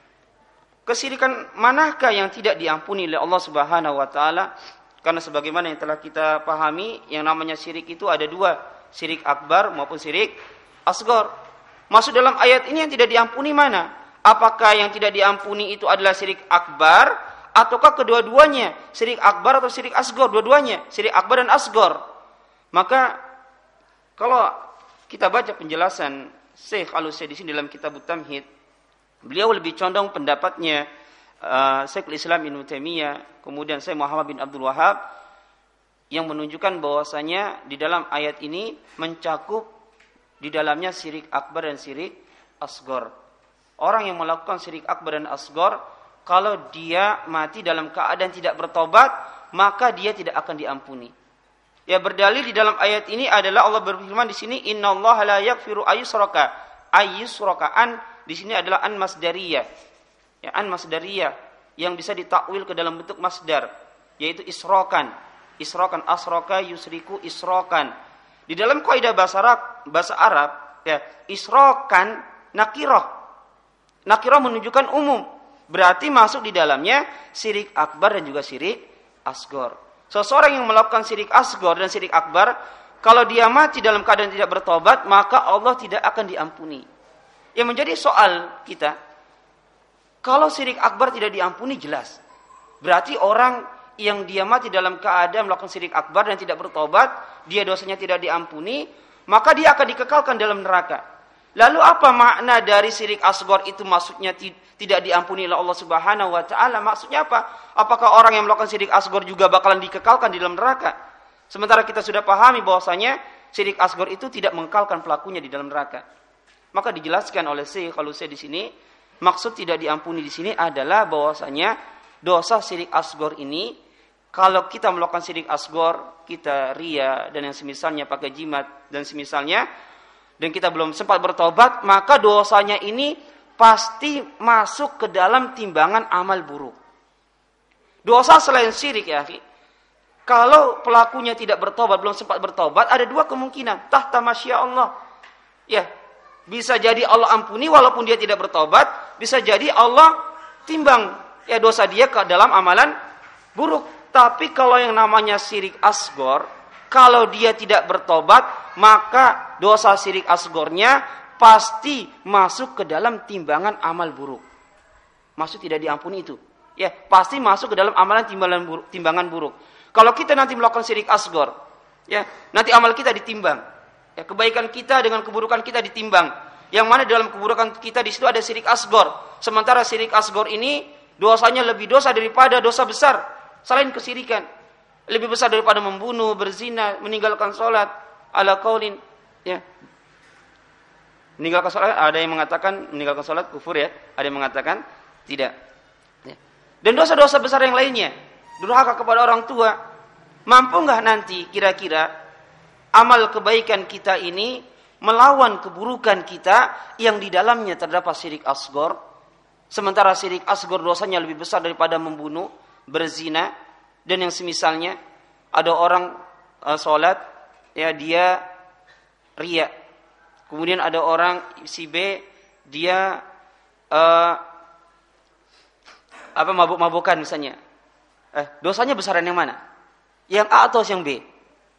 kesyirikan manakah yang tidak diampuni oleh Allah Subhanahu wa taala? Karena sebagaimana yang telah kita pahami, yang namanya syirik itu ada dua, syirik akbar maupun syirik asghar. Masuk dalam ayat ini yang tidak diampuni mana? Apakah yang tidak diampuni itu adalah syirik akbar, ataukah kedua-duanya, syirik akbar atau syirik asghar, dua-duanya, syirik akbar dan asghar? Maka kalau kita baca penjelasan Syekh Al-Utsaimin di sini dalam kitab Tamhid, beliau lebih condong pendapatnya uh, Syekhul Islam Ibnu Taimiyah, kemudian Syekh Muhammad bin Abdul Wahhab, yang menunjukkan bahwasanya di dalam ayat ini mencakup di dalamnya syirik akbar dan syirik asghar. Orang yang melakukan syirik akbar dan asghar, kalau dia mati dalam keadaan tidak bertobat, maka dia tidak akan diampuni. Ya, berdalil di dalam ayat ini adalah Allah berfirman di sini, innallaha la yaghfiru ayyushraka. Ayyushraka, an di sini adalah an masdariyah. Ya, an masdariyah yang bisa ditakwil ke dalam bentuk masdar, yaitu isrokan. Isrokan, asroka, yusriku, isrokan. Di dalam kaidah bahasa Arab, bahasa Arab, ya, isrokan nakirah. Nakirah menunjukkan umum. Berarti masuk di dalamnya syirik akbar dan juga syirik asghar. Seseorang yang melakukan syirik asghar dan syirik akbar, kalau dia mati dalam keadaan tidak bertobat, maka Allah tidak akan diampuni. Yang menjadi soal kita, kalau syirik akbar tidak diampuni jelas, berarti orang yang dia mati dalam keadaan melakukan syirik akbar dan tidak bertobat, dia dosanya tidak diampuni, maka dia akan dikekalkan dalam neraka. Lalu apa makna dari syirik asghar itu? Maksudnya tidak diampuni oleh Allah Subhanahu wa taala. Maksudnya apa? Apakah orang yang melakukan syirik asghar juga bakalan dikekalkan di dalam neraka? Sementara kita sudah pahami bahwasanya syirik asghar itu tidak mengekalkan pelakunya di dalam neraka. Maka dijelaskan oleh Syekh Al-Utsaimin di sini, maksud tidak diampuni di sini adalah bahwasanya dosa syirik asghar ini, kalau kita melakukan syirik asghar, kita ria dan yang semisalnya, pakai jimat dan semisalnya, dan kita belum sempat bertobat, maka dosanya ini pasti masuk ke dalam timbangan amal buruk. Dosa selain syirik, ya, kalau pelakunya tidak bertobat, belum sempat bertobat, ada dua kemungkinan. Tahta masya Allah. Ya, Bisa jadi Allah ampuni walaupun dia tidak bertobat, bisa jadi Allah timbang ya dosa dia ke dalam amalan buruk. Tapi kalau yang namanya syirik asgor, kalau dia tidak bertobat, maka dosa syirik asgornya pasti masuk ke dalam timbangan amal buruk. Maksud tidak diampuni itu. Ya, pasti masuk ke dalam amalan timbangan buruk, timbangan buruk. Kalau kita nanti melakukan syirik asgor, ya, nanti amal kita ditimbang. Ya, kebaikan kita dengan keburukan kita ditimbang. Yang mana dalam keburukan kita di situ ada syirik asgor. Sementara syirik asgor ini dosanya lebih dosa daripada dosa besar. Selain kesyirikan, lebih besar daripada membunuh, berzina, meninggalkan sholat, ala qaulin, ya. Meninggalkan sholat, ada yang mengatakan meninggalkan sholat kufur ya, ada yang mengatakan tidak. Ya. Dan dosa-dosa besar yang lainnya, durhaka kepada orang tua, mampu nggak nanti kira-kira amal kebaikan kita ini melawan keburukan kita yang di dalamnya terdapat syirik asgor. Sementara syirik asgor dosanya lebih besar daripada membunuh, berzina, dan yang semisalnya. Ada orang uh, sholat, ya dia riya. Kemudian ada orang si B, dia uh, apa mabuk-mabukan misalnya. Eh, dosanya besaran yang mana? Yang A atau yang B?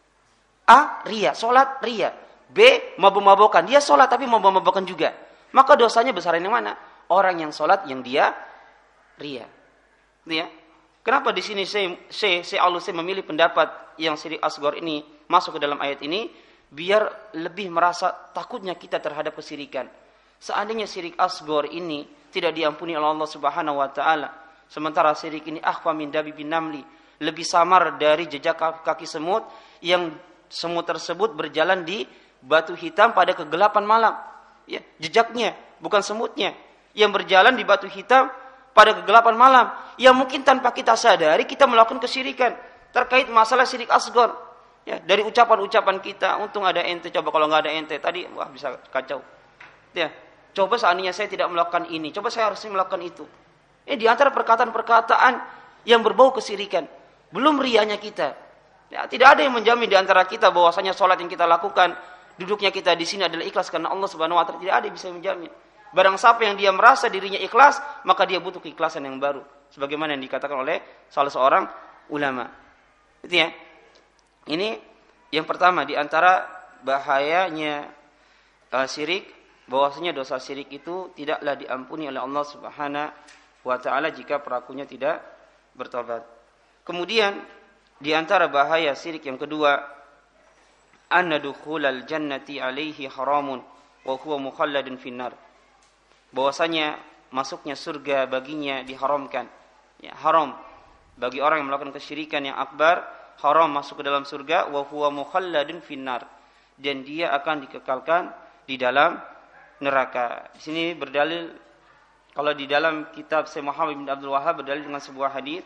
A, ria, sholat, ria. B, mabuk-mabukan. Dia sholat tapi mabuk-mabukan juga. Maka dosanya besaran yang mana? Orang yang sholat yang dia ria. Ya. Kenapa di sini saya saya Alusi memilih pendapat yang syirik asgor ini masuk ke dalam ayat ini? Biar lebih merasa takutnya kita terhadap kesyirikan. Seandainya syirik asgor ini tidak diampuni oleh Allah Subhanahu wa taala, sementara syirik ini akhfa min dabibin namli, lebih samar dari jejak kaki semut yang semut tersebut berjalan di batu hitam pada kegelapan malam. Ya, jejaknya, bukan semutnya. Yang berjalan di batu hitam pada kegelapan malam. Yang mungkin tanpa kita sadari kita melakukan kesyirikan. Terkait masalah syirik asgor. Ya, dari ucapan-ucapan kita, untung ada ente, coba kalau nggak ada ente, tadi wah bisa kacau. Ya, coba seandainya saya tidak melakukan ini, coba saya harusnya melakukan itu. Eh, di antara perkataan-perkataan yang berbau kesyirikan. Belum rianya kita. Ya, tidak ada yang menjamin di antara kita bahwasanya sholat yang kita lakukan, duduknya kita di sini adalah ikhlas karena Allah Subhanahu wa taala. Tidak ada yang bisa menjamin. Barang siapa yang dia merasa dirinya ikhlas, maka dia butuh keikhlasan yang baru. Sebagaimana yang dikatakan oleh salah seorang ulama. Itu ya. Ini yang pertama di antara bahayanya uh, syirik, bahwasanya dosa syirik itu tidaklah diampuni oleh Allah Subhanahu wa taala jika pelakunya tidak bertobat. Kemudian di antara bahaya syirik yang kedua, anna dukhulal jannati alaihi haramun wa huwa mukhalladun finnar. Bahwasanya masuknya surga baginya diharamkan. Ya, haram bagi orang yang melakukan kesyirikan yang akbar, haram masuk ke dalam surga, wa huwa mukhalladun finnar, dan dia akan dikekalkan di dalam neraka. Di sini berdalil, kalau di dalam kitab Syekh Muhammad bin Abdul Wahhab berdalil dengan sebuah hadis,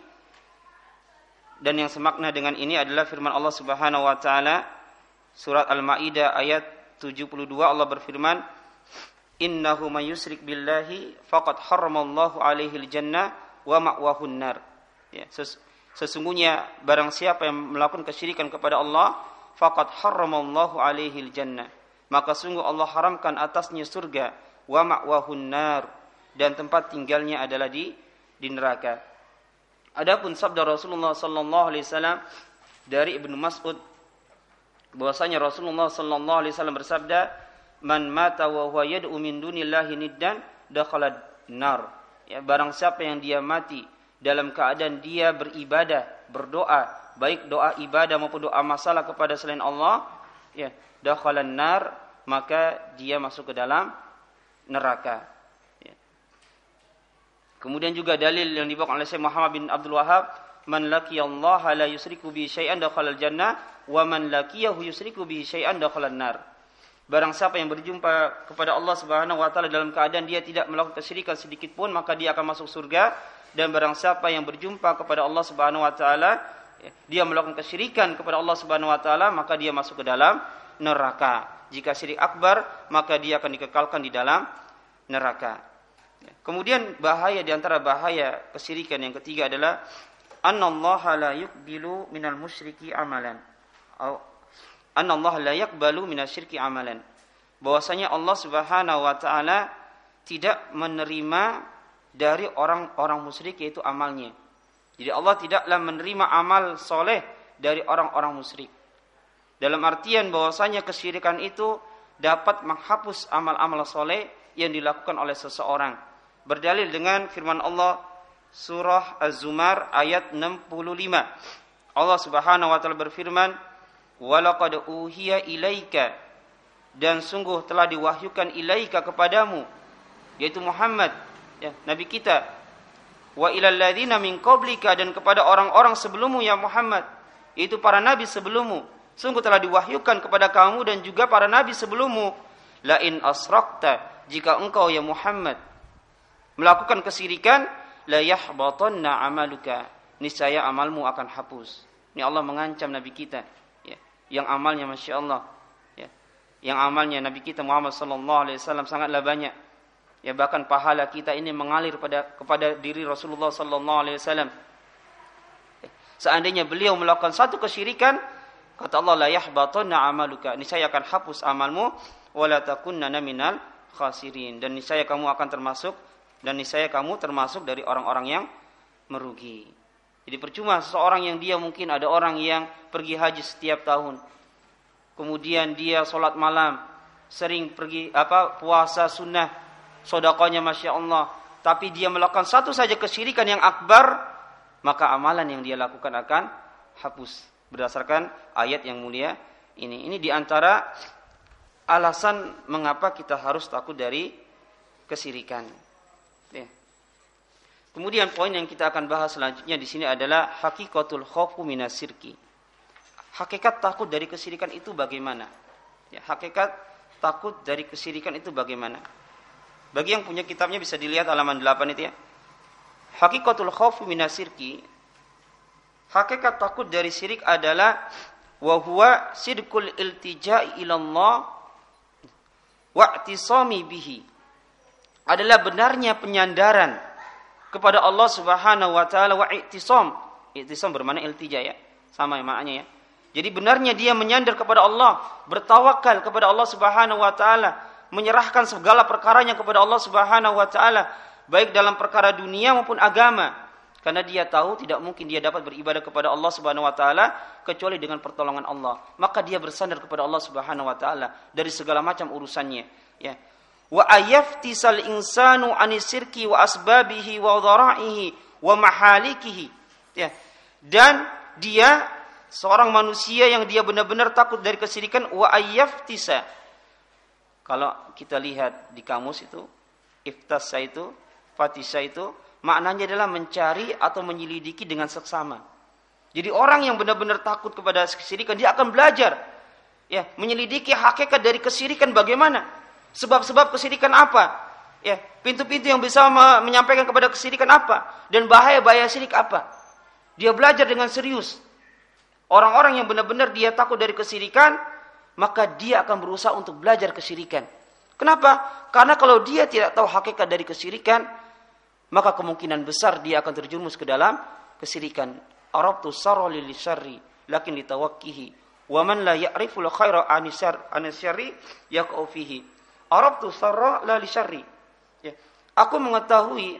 dan yang semakna dengan ini adalah firman Allah Subhanahu wa taala surat Al-Maidah ayat tujuh puluh dua. Allah berfirman, innahu may yusyrik billahi faqad harramallahu alaihi al-jannah wa ma'wahun nar. Ya, ses- sesungguhnya barang siapa yang melakukan kesyirikan kepada Allah, faqad harramallahu alaihi al-jannah, maka sungguh Allah haramkan atasnya surga, wa ma'wahun nar, dan tempat tinggalnya adalah di di neraka. Adapun sabda Rasulullah sallallahu alaihi wasallam dari Ibnu Mas'ud, bahwasanya Rasulullah sallallahu alaihi wasallam bersabda, man mata wa huwa yad'u min dunillahi niddan dakhala nar. Ya, barang siapa yang dia mati dalam keadaan dia beribadah, berdoa, baik doa ibadah maupun doa masalah kepada selain Allah, ya, dakhala nar, maka dia masuk ke dalam neraka. Kemudian juga dalil yang dibawakan oleh Syekh Muhammad bin Abdul Wahhab, man laqiyallaha la yusriku bihi syai'an dakhalal jannah wa man laqiyahu yusriku bihi syai'an dakhalan nar. Barang siapa yang berjumpa kepada Allah Subhanahu wa taala dalam keadaan dia tidak melakukan kesyirikan sedikit pun, maka dia akan masuk surga. Dan barang siapa yang berjumpa kepada Allah Subhanahu wa taala, dia melakukan kesyirikan kepada Allah Subhanahu wa taala, maka dia masuk ke dalam neraka. Jika syirik akbar, maka dia akan dikekalkan di dalam neraka. Kemudian bahaya di antara bahaya kesyirikan yang ketiga adalah annallaha la yuqbilu minal musyriki amalan. Annallaha la yaqbalu minasyirki amalan. bahwasanya Allah Subhanahu wa taala tidak menerima dari orang-orang musyrik yaitu amalnya. Jadi Allah tidaklah menerima amal soleh dari orang-orang musyrik. Dalam artian bahwasanya kesyirikan itu dapat menghapus amal-amal soleh yang dilakukan oleh seseorang. Berdalil dengan firman Allah surah Az-Zumar ayat enam puluh lima. Allah Subhanahu wa taala berfirman, "Walaqad uhiya ilaika," dan sungguh telah diwahyukan ilaika kepadamu, yaitu Muhammad, ya, nabi kita, "wa ilal ladzina min qablika," dan kepada orang-orang sebelummu ya Muhammad, yaitu para nabi sebelummu, sungguh telah diwahyukan kepada kamu dan juga para nabi sebelummu, "la in asrakta," jika engkau ya Muhammad melakukan kesyirikan, "la yahbatanna amaluka," niscaya amalmu akan hapus. Ini Allah mengancam nabi kita, ya, yang amalnya masya Allah, ya, yang amalnya nabi kita Muhammad sallallahu alaihi wasallam sangatlah banyak. Ya, bahkan pahala kita ini mengalir pada kepada diri Rasulullah sallallahu alaihi wasallam. Seandainya beliau melakukan satu kesyirikan, kata Allah, "la yahbatanna amaluka," niscaya akan hapus amalmu, "wa la takunanna minal khasirin," dan niscaya kamu akan termasuk dan niscaya kamu termasuk dari orang-orang yang merugi. Jadi percuma seseorang yang dia mungkin ada orang yang pergi haji setiap tahun, kemudian dia sholat malam, sering pergi apa puasa sunnah, sedekahnya masya Allah, tapi dia melakukan satu saja kesyirikan yang akbar, maka amalan yang dia lakukan akan hapus berdasarkan ayat yang mulia ini. Ini diantara alasan mengapa kita harus takut dari kesyirikan. Ya. Kemudian poin yang kita akan bahas selanjutnya di sini adalah hakikatul khaufu minas syirki. Hakikat takut dari kesyirikan itu bagaimana? Ya, hakikat takut dari kesyirikan itu bagaimana? Bagi yang punya kitabnya bisa dilihat halaman delapan itu ya. Hakikatul khaufu minas syirki. Hakikat takut dari syirik adalah wa huwa sidqul iltija'i ilallah wa i'tisami bihi. Adalah benarnya penyandaran kepada Allah Subhanahu wa taala, wa i'tisam. I'tisam bermakna iltija ya. Sama maknanya ya. Jadi benarnya dia menyandar kepada Allah, bertawakal kepada Allah Subhanahu wa taala, menyerahkan segala perkaranya kepada Allah Subhanahu wa taala, baik dalam perkara dunia maupun agama. Karena dia tahu tidak mungkin dia dapat beribadah kepada Allah Subhanahu wa taala kecuali dengan pertolongan Allah. Maka dia bersandar kepada Allah Subhanahu wa taala dari segala macam urusannya, ya. Wa ayaftisal insanu anisirki wa asbabihi wa dhara'ihi wa mahalikihi, ya. Dan dia seorang manusia yang dia benar-benar takut dari kesyirikan. Wa ayaftisa, kalau kita lihat di kamus itu, iftasa itu, fatisa itu maknanya adalah mencari atau menyelidiki dengan seksama. Jadi orang yang benar-benar takut kepada kesyirikan, dia akan belajar, ya, menyelidiki hakikat dari kesyirikan bagaimana. Sebab-sebab kesyirikan apa? Ya, pintu-pintu yang bisa menyampaikan kepada kesyirikan apa? Dan bahaya-bahaya syirik apa? Dia belajar dengan serius. Orang-orang yang benar-benar dia takut dari kesyirikan, maka dia akan berusaha untuk belajar kesyirikan. Kenapa? Karena kalau dia tidak tahu hakikat dari kesyirikan, maka kemungkinan besar dia akan terjerumus ke dalam kesyirikan. Arabtu sarra lil syarri lakin litawakkihi wa man la ya'riful khaira anisyarri yaqau fihi. Arabtu sarra la li syarri. Ya. Aku mengetahui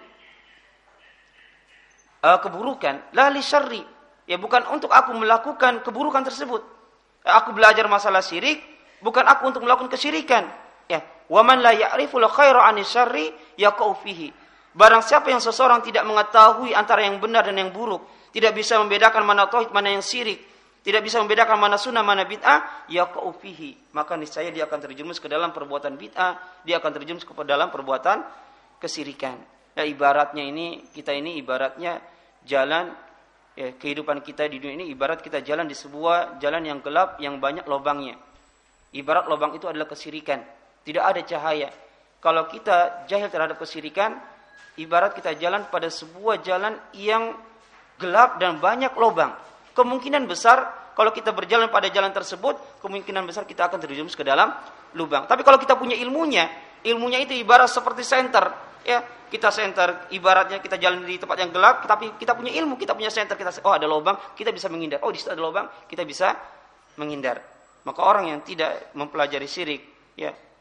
uh, keburukan la li syarri. Ya, bukan untuk aku melakukan keburukan tersebut. Aku belajar masalah syirik bukan aku untuk melakukan kesyirikan. Ya, wa man la ya'riful khaira anisyarri yaqau fihi. Barang siapa yang seseorang tidak mengetahui antara yang benar dan yang buruk, tidak bisa membedakan mana tauhid, mana yang syirik, tidak bisa membedakan mana sunnah, mana bid'ah, yaqau fihi, maka niscaya dia akan terjerumus ke dalam perbuatan bid'ah, dia akan terjerumus ke dalam perbuatan kesyirikan. Ya, ibaratnya ini, kita ini ibaratnya jalan, ya, kehidupan kita di dunia ini ibarat kita jalan di sebuah jalan yang gelap, yang banyak lubangnya. Ibarat lubang itu adalah kesyirikan, tidak ada cahaya. Kalau kita jahil terhadap kesyirikan, ibarat kita jalan pada sebuah jalan yang gelap dan banyak lubang. Kemungkinan besar kalau kita berjalan pada jalan tersebut, kemungkinan besar kita akan terjerumus ke dalam lubang. Tapi kalau kita punya ilmunya, ilmunya itu ibarat seperti senter, ya. Kita senter, ibaratnya kita jalan di tempat yang gelap, tapi kita punya ilmu, kita punya senter, kita oh ada lubang, kita bisa menghindar. Oh di situ ada lubang, kita bisa menghindar. Maka orang yang tidak mempelajari syirik, ya,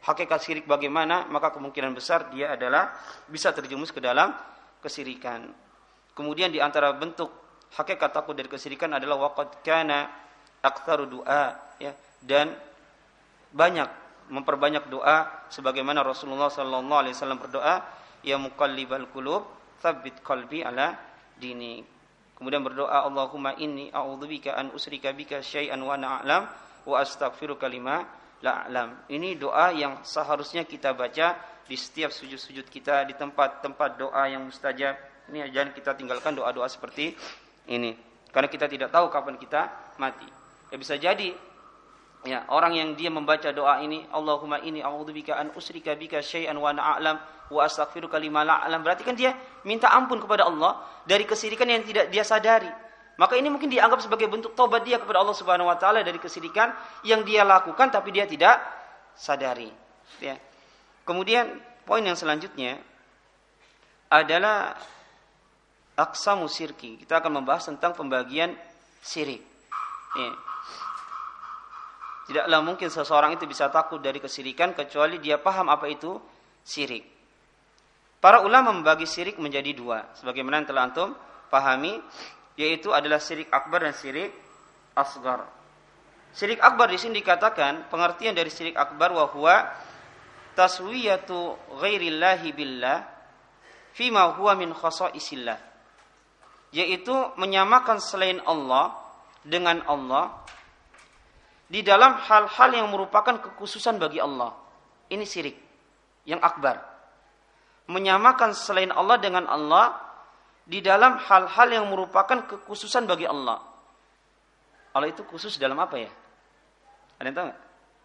hakikat syirik bagaimana, maka kemungkinan besar dia adalah bisa terjerumus ke dalam kesyirikan. Kemudian di antara bentuk hakikat takut dari kesyirikan adalah waqad kana aktsaru du'a, ya, dan banyak memperbanyak doa sebagaimana Rasulullah sallallahu alaihi wasallam berdoa, ya muqallibal qulub tsabbit qalbi ala dini. Kemudian berdoa, Allahumma inni a'udzubika an usyrika bika syai'an wa ana a'lam wa astaghfiruka lima la a'lam. Ini doa yang seharusnya kita baca di setiap sujud-sujud kita, di tempat-tempat doa yang mustajab. Ini jangan kita tinggalkan doa-doa seperti ini, karena kita tidak tahu kapan kita mati. Ya bisa jadi ya orang yang dia membaca doa ini, Allahumma inni a'udzubika an usyrika bika syai'an wa ana a'lam wa astaghfiruka lima la a'lam, berarti kan dia minta ampun kepada Allah dari kesyirikan yang tidak dia sadari. Maka ini mungkin dianggap sebagai bentuk taubat dia kepada Allah Subhanahu wa taala dari kesyirikan yang dia lakukan tapi dia tidak sadari, ya. Kemudian poin yang selanjutnya adalah aqsamu syirki. Kita akan membahas tentang pembagian syirik. Ya. Tidaklah mungkin seseorang itu bisa takut dari kesyirikan kecuali dia paham apa itu syirik. Para ulama membagi syirik menjadi dua, sebagaimana yang telah antum pahami, yaitu adalah syirik akbar dan syirik asghar. Syirik akbar di sini dikatakan pengertian dari syirik akbar wa huwa taswiyatu ghairillahi billah fima huwa min khasaisillah, yaitu menyamakan selain Allah dengan Allah di dalam hal-hal yang merupakan kekhususan bagi Allah. Ini syirik yang akbar. Menyamakan selain Allah dengan Allah di dalam hal-hal yang merupakan kekhususan bagi Allah. Allah itu khusus dalam apa ya? Ada yang tahu nggak?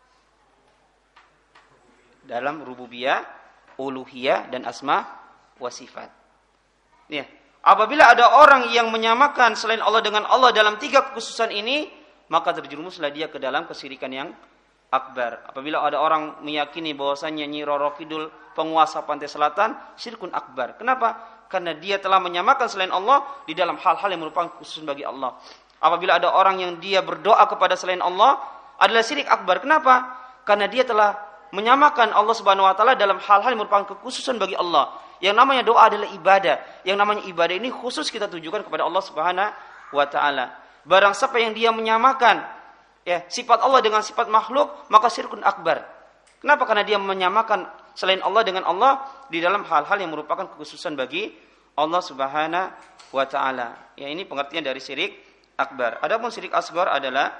Dalam rububiyah, uluhiyah, dan asma wa sifat. Ya. Apabila ada orang yang menyamakan selain Allah dengan Allah dalam tiga kekhususan ini, maka terjerumuslah dia ke dalam kesyirikan yang akbar. Apabila ada orang meyakini bahwasanya Nyi Roro Kidul penguasa pantai selatan, syirkun akbar. Kenapa? Karena dia telah menyamakan selain Allah di dalam hal-hal yang merupakan khusus bagi Allah. Apabila ada orang yang dia berdoa kepada selain Allah, adalah syirik akbar. Kenapa? Karena dia telah menyamakan Allah Subhanahu wa taala dalam hal-hal yang merupakan kekhususan bagi Allah. Yang namanya doa adalah ibadah. Yang namanya ibadah ini khusus kita tujukan kepada Allah Subhanahu wa taala. Barang siapa yang dia menyamakan ya sifat Allah dengan sifat makhluk, maka syirkun akbar. Kenapa? Karena dia menyamakan selain Allah dengan Allah di dalam hal-hal yang merupakan kekhususan bagi Allah Subhanahu wa taala. Ya, ini pengertian dari syirik akbar. Adapun syirik asghar adalah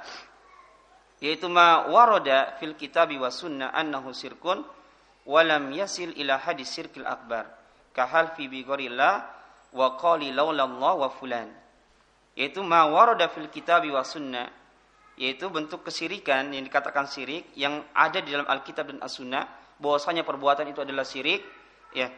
yaitu ma warada fil kitabi was sunnah annahu syirkun wa lam yasil ila hadis syirkil akbar. Kahal fi bi gharillah wa qali laulallah wa fulan. Yaitu ma warada fil kitabi was sunnah, yaitu bentuk kesyirikan yang dikatakan syirik yang ada di dalam Alkitab dan As-Sunnah, bahwasanya perbuatan itu adalah syirik, ya.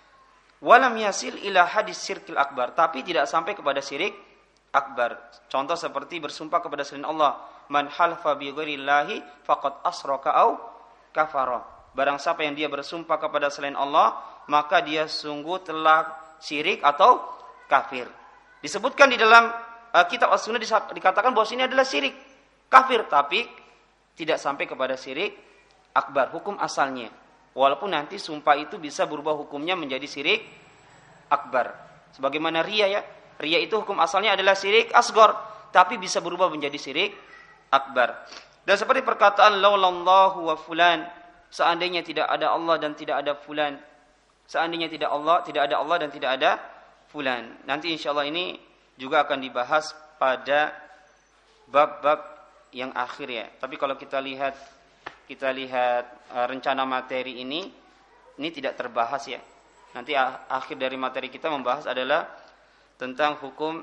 Walam yasil ila hadis syirkil akbar, tapi tidak sampai kepada syirik akbar. Contoh seperti bersumpah kepada selain Allah, man halfa bi ghairillahi faqad asraka au kafara. Barang siapa yang dia bersumpah kepada selain Allah, maka dia sungguh telah syirik atau kafir. Disebutkan di dalam uh, kitab As-Sunnah dikatakan bahwa ini adalah syirik kafir, tapi tidak sampai kepada syirik akbar, hukum asalnya. Walaupun nanti sumpah itu bisa berubah hukumnya menjadi syirik akbar. Sebagaimana riya ya. Riya itu hukum asalnya adalah syirik asghar, tapi bisa berubah menjadi syirik akbar. Dan seperti perkataan laulallahu wa fulan, seandainya tidak ada Allah dan tidak ada fulan. Seandainya tidak Allah, tidak ada Allah dan tidak ada fulan. Nanti insyaallah ini juga akan dibahas pada bab-bab yang akhir ya. Tapi kalau kita lihat kita lihat uh, rencana materi ini ini tidak terbahas ya. Nanti ah, akhir dari materi kita membahas adalah tentang hukum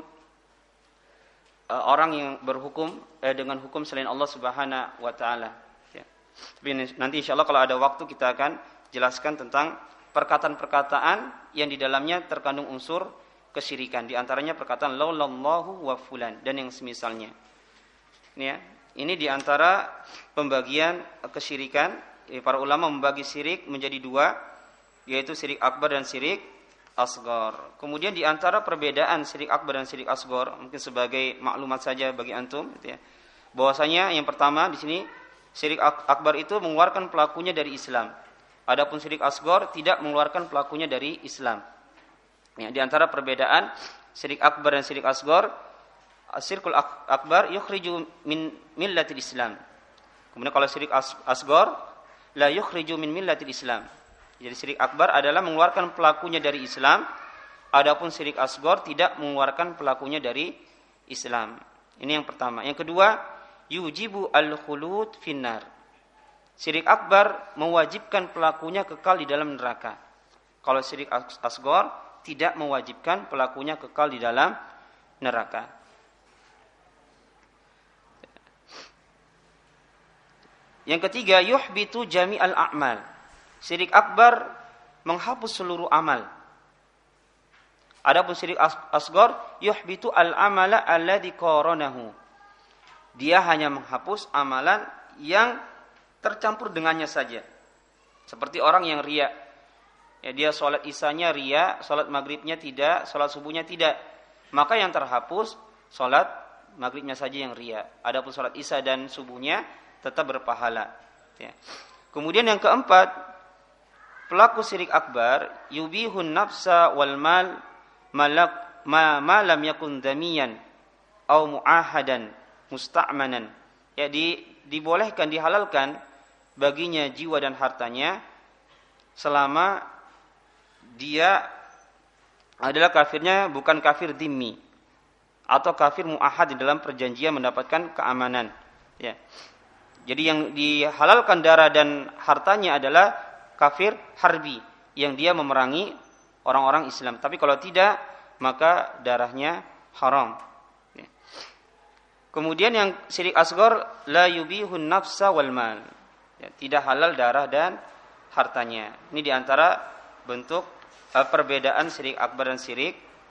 uh, orang yang berhukum eh, dengan hukum selain Allah Subhanahu wa taala ya. Tapi nanti insyaallah kalau ada waktu kita akan jelaskan tentang perkataan-perkataan yang di dalamnya terkandung unsur kesyirikan, di antaranya perkataan laulallahu wa fulan dan yang semisalnya. Ini ya. Ini diantara pembagian kesyirikan. Para ulama membagi syirik menjadi dua, yaitu syirik akbar dan syirik asghar. Kemudian diantara perbedaan syirik akbar dan syirik asghar, mungkin sebagai maklumat saja bagi antum, gitu ya. Bahwasanya yang pertama di sini Syirik akbar itu mengeluarkan pelakunya dari Islam. Adapun syirik asghar tidak mengeluarkan pelakunya dari Islam. Ya, di antara perbedaan syirik akbar dan syirik asghar, syirkul akbar yukhriju min millatil Islam. Kemudian kalau syirik asghar la yukhriju min millatil Islam. Jadi syirik akbar adalah mengeluarkan pelakunya dari Islam, adapun syirik asghar tidak mengeluarkan pelakunya dari Islam. Ini yang pertama. Yang kedua, yujibu al-khulud finnar. Syirik akbar mewajibkan pelakunya kekal di dalam neraka. Kalau syirik asghar tidak mewajibkan pelakunya kekal di dalam neraka. Yang ketiga, yuhbitu jami'al a'mal. Syirik akbar menghapus seluruh amal. Adapun syirik asghar yuhbitu al-amala alladzi qaranahu. Dia hanya menghapus amalan yang tercampur dengannya saja. Seperti orang yang riya. Ya, dia salat isanya riya, salat maghribnya tidak, salat subuhnya tidak. Maka yang terhapus salat maghribnya saja yang riya. Adapun salat isya dan subuhnya tetap berpahala. Ya. Kemudian yang keempat, pelaku syirik akbar yubihun nafsa wal mal malak ma, ma lam yakun damiyan au muahadan musta'manan. Ya, di, dibolehkan, dihalalkan baginya jiwa dan hartanya selama dia adalah kafirnya bukan kafir dhimmi atau kafir muahad di dalam perjanjian mendapatkan keamanan. Ya. Jadi yang dihalalkan darah dan hartanya adalah kafir harbi yang dia memerangi orang-orang Islam. Tapi kalau tidak, maka darahnya haram. Ya. Kemudian yang syirik asghar la yubihun nafsa wal mal. Ya, tidak halal darah dan hartanya. Ini diantara bentuk uh, perbedaan syirik akbar dan syirik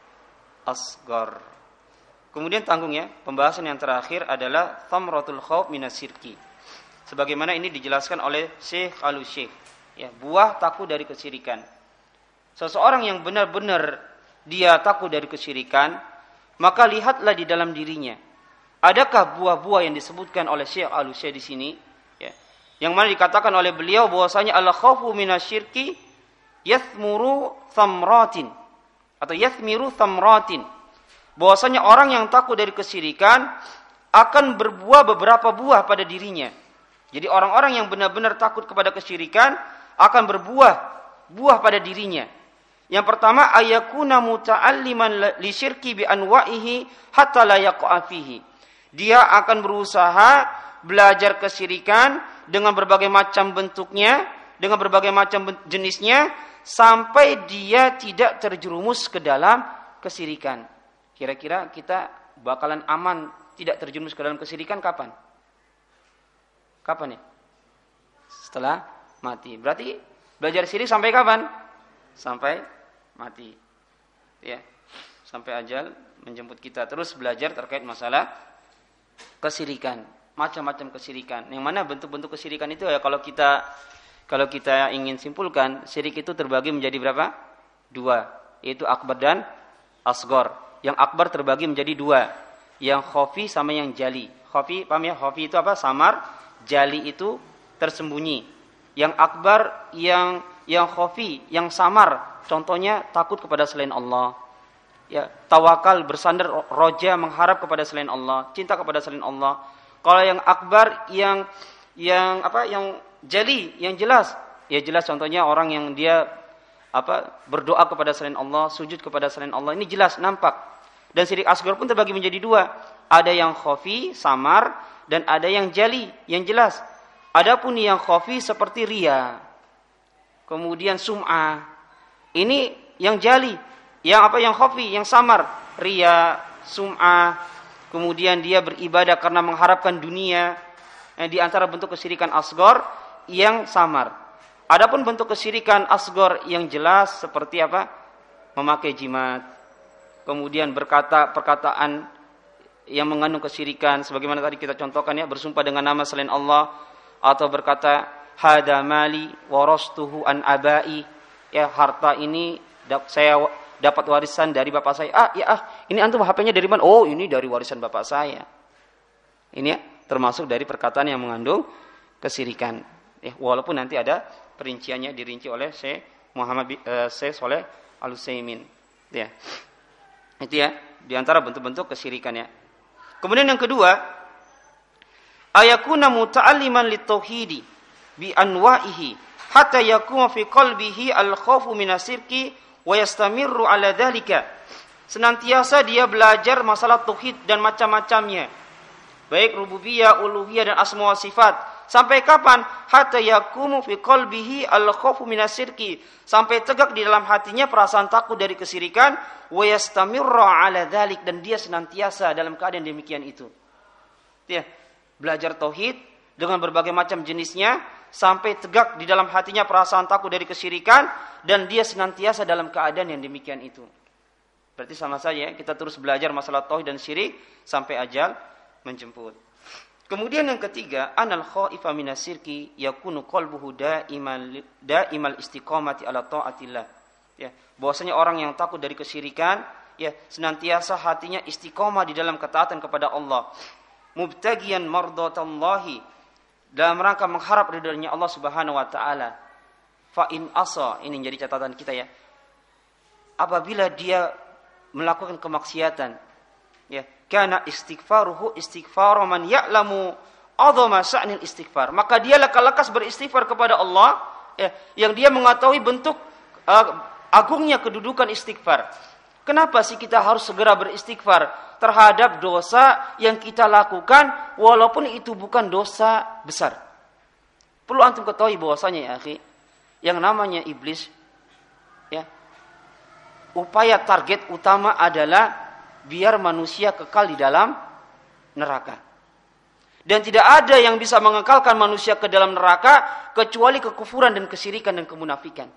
asghar. Kemudian tanggung ya, pembahasan yang terakhir adalah thamratul khauf minas syirki. Sebagaimana ini dijelaskan oleh Syekh Al-Syekh, ya, buah takut dari kesyirikan. Seseorang yang benar-benar dia takut dari kesyirikan, maka lihatlah di dalam dirinya. Adakah buah-buah yang disebutkan oleh Syekh Al-Syekh di sini, ya, yang mana dikatakan oleh beliau bahwasanya al-khaufu minasyirki yathmuru thamratin atau yathmiru thamratin. Bahwasanya orang yang takut dari kesyirikan akan berbuah beberapa buah pada dirinya. Jadi orang-orang yang benar-benar takut kepada kesyirikan akan berbuah buah pada dirinya. Yang pertama, ayakuna muta'alliman li syirki bi anwa'ihi hatta la yaqa'a fihi. Dia akan berusaha belajar kesyirikan dengan berbagai macam bentuknya, dengan berbagai macam jenisnya sampai dia tidak terjerumus ke dalam kesyirikan. Kira-kira kita bakalan aman tidak terjerumus ke dalam kesyirikan kapan? Kapan ya? Setelah mati. Berarti belajar syirik sampai kapan? Sampai mati. Ya. Sampai ajal menjemput kita. Terus belajar terkait masalah kesyirikan, macam-macam kesyirikan. Yang mana bentuk-bentuk kesyirikan itu ya kalau kita kalau kita ingin simpulkan, syirik itu terbagi menjadi berapa? Dua, yaitu akbar dan asghar. Yang akbar terbagi menjadi dua, yang khafi sama yang jali. Khafi, paham ya? Khafi itu apa? Samar. Jali itu tersembunyi. Yang akbar, yang yang khafi, yang samar. Contohnya takut kepada selain Allah. Ya, tawakal, bersandar, roja, mengharap kepada selain Allah, cinta kepada selain Allah. Kalau yang akbar, yang yang apa? Yang jali, yang jelas. Ya jelas contohnya orang yang dia apa? Berdoa kepada selain Allah, sujud kepada selain Allah. Ini jelas, nampak. Dan syirik asghar pun terbagi menjadi dua. Ada yang khafi, samar, dan ada yang jali, yang jelas. Adapun yang khafi seperti riya, kemudian sum'ah. Ini yang jali, yang apa? Yang khafi, yang samar, riya, sum'ah. Kemudian dia beribadah karena mengharapkan dunia. Eh, di antara bentuk kesyirikan asghar yang samar. Adapun bentuk kesyirikan asghar yang jelas seperti apa? Memakai jimat. Kemudian berkata perkataan yang mengandung kesyirikan, sebagaimana tadi kita contohkan ya, bersumpah dengan nama selain Allah, atau berkata hada mali warastuhu an abai, ya harta ini saya dapat warisan dari bapak saya. Ah ya ah, ini antum H P-nya dari mana? Oh ini dari warisan bapak saya. Ini ya, termasuk dari perkataan yang mengandung kesirikan. Ya, walaupun nanti ada perinciannya dirinci oleh Syekh Muhammad uh, Syekh Shalih Al-Utsaimin. Ya. Itu ya, di antara bentuk-bentuk kesirikan ya. Kemudian yang kedua, ayakuna muta'alliman litauhidi bi anwa'ihi hatta yakuma fi qalbihi al-khaufu minasirki wa yastamirru ala dhalika. Senantiasa dia belajar masalah tauhid dan macam-macamnya. Baik rububiyah, uluhiyah dan asma wa sifat. Sampai kapan? Hatta yakumu fi qalbihi al-khaufu minasirki. Sampai tegak di dalam hatinya perasaan takut dari kesirikan, wa yastamirru ala dzalik, dan dia senantiasa dalam keadaan demikian itu. Ya, belajar tauhid dengan berbagai macam jenisnya sampai tegak di dalam hatinya perasaan takut dari kesirikan dan dia senantiasa dalam keadaan yang demikian itu. Berarti sama saja kita terus belajar masalah tauhid dan syirik sampai ajal menjemput. Kemudian yang ketiga, anal khaifa minasirki yakunu qalbuhu daimal daimal istiqamati ala taatillah. Ya, bahwasanya orang yang takut dari kesyirikan, ya, senantiasa hatinya istiqamah di dalam ketaatan kepada Allah. Mubtagiyan mardatallahi, dalam rangka mengharap ridhonya Allah Subhanahu wa taala. Fa in asa, ini jadi catatan kita ya. Apabila dia melakukan kemaksiatan, ya, kana istighfaruhu istighfaru man ya'lamu azama sya'nil istighfar, maka dia lekas-lekas beristighfar kepada Allah, ya, yang dia mengetahui bentuk uh, agungnya kedudukan istighfar. Kenapa sih kita harus segera beristighfar terhadap dosa yang kita lakukan walaupun itu bukan dosa besar? Perlu antum ketahui bahwasanya ya akhi, yang namanya iblis, ya, upaya target utama adalah biar manusia kekal di dalam neraka. Dan tidak ada yang bisa mengekalkan manusia ke dalam neraka kecuali kekufuran dan kesyirikan dan kemunafikan.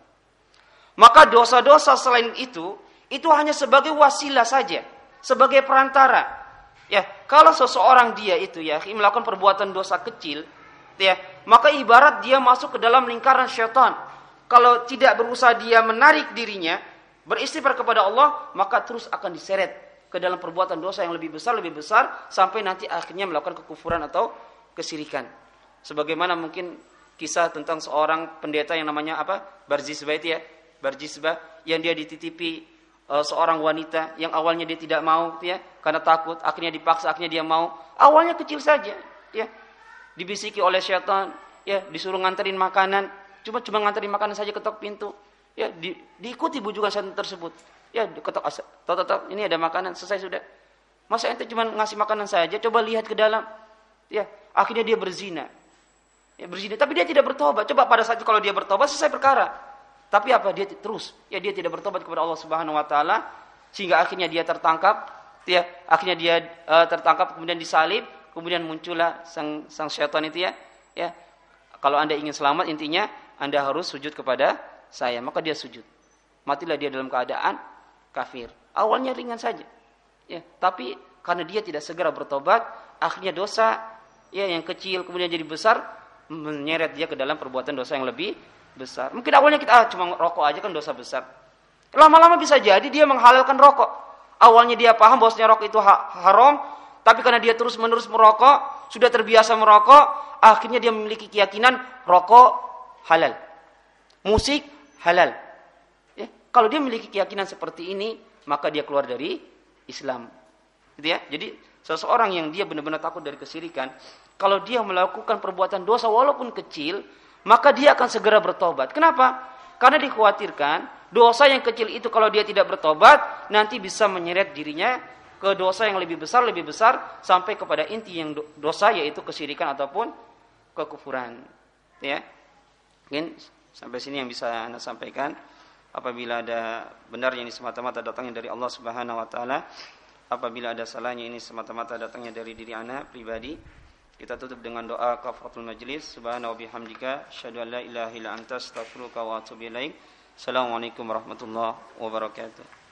Maka dosa-dosa selain itu, itu hanya sebagai wasilah saja, sebagai perantara. Ya, kalau seseorang dia itu ya melakukan perbuatan dosa kecil, ya, maka ibarat dia masuk ke dalam lingkaran syaitan. Kalau tidak berusaha dia menarik dirinya, beristighfar kepada Allah, maka terus akan diseret ke dalam perbuatan dosa yang lebih besar, lebih besar, sampai nanti akhirnya melakukan kekufuran atau kesyirikan. Sebagaimana mungkin kisah tentang seorang pendeta yang namanya apa? Barzisbah itu ya, Barzisbah, yang dia dititipi uh, seorang wanita yang awalnya dia tidak mau, ya, karena takut, akhirnya dipaksa, akhirnya dia mau. Awalnya kecil saja, ya, dibisiki oleh syaitan, ya, disuruh nganterin makanan, cuma cuma nganterin makanan saja, ketok pintu, ya, di, diikuti bujukan syaitan tersebut. Ya, ketok asa, tok, tok, ini ada makanan, selesai sudah. Masa ente cuma ngasih makanan saja, coba lihat ke dalam. Ya, akhirnya dia berzina. Ya, berzina, tapi dia tidak bertobat. Coba pada saat itu kalau dia bertobat selesai perkara. Tapi apa? Dia terus, ya, dia tidak bertobat kepada Allah Subhanahu wa taala sehingga akhirnya dia tertangkap, ya, akhirnya dia uh, tertangkap kemudian disalib, kemudian muncullah sang sang syaitan itu ya. Ya. Kalau Anda ingin selamat, intinya Anda harus sujud kepada saya. Maka dia sujud. Matilah dia dalam keadaan kafir. Awalnya ringan saja, ya, tapi karena dia tidak segera bertobat, akhirnya dosa, ya, yang kecil kemudian jadi besar, menyeret dia ke dalam perbuatan dosa yang lebih besar. Mungkin awalnya kita ah, cuma rokok aja kan dosa besar. Lama-lama bisa jadi dia menghalalkan rokok. Awalnya dia paham bahwasanya rokok itu ha- haram, tapi karena dia terus-menerus merokok, sudah terbiasa merokok, akhirnya dia memiliki keyakinan rokok halal, musik halal. Kalau dia memiliki keyakinan seperti ini, maka dia keluar dari Islam. Gitu ya. Jadi seseorang yang dia benar-benar takut dari kesyirikan, kalau dia melakukan perbuatan dosa walaupun kecil, maka dia akan segera bertobat. Kenapa? Karena dikhawatirkan dosa yang kecil itu kalau dia tidak bertobat, nanti bisa menyeret dirinya ke dosa yang lebih besar, lebih besar, sampai kepada inti yang dosa, yaitu kesyirikan ataupun kekufuran. Ya. Mungkin sampai sini yang bisa Anda sampaikan. Apabila ada benar yang ini semata-mata datangnya dari Allah Subhanahu wa taala, apabila ada salahnya ini semata-mata datangnya dari diri ana pribadi. Kita tutup dengan doa kafaratul majlis. Subhana wa bihamdika asyhadu an la ilaha illa anta astaghfiruka wa atubu ilaik. Assalamualaikum warahmatullahi wabarakatuh.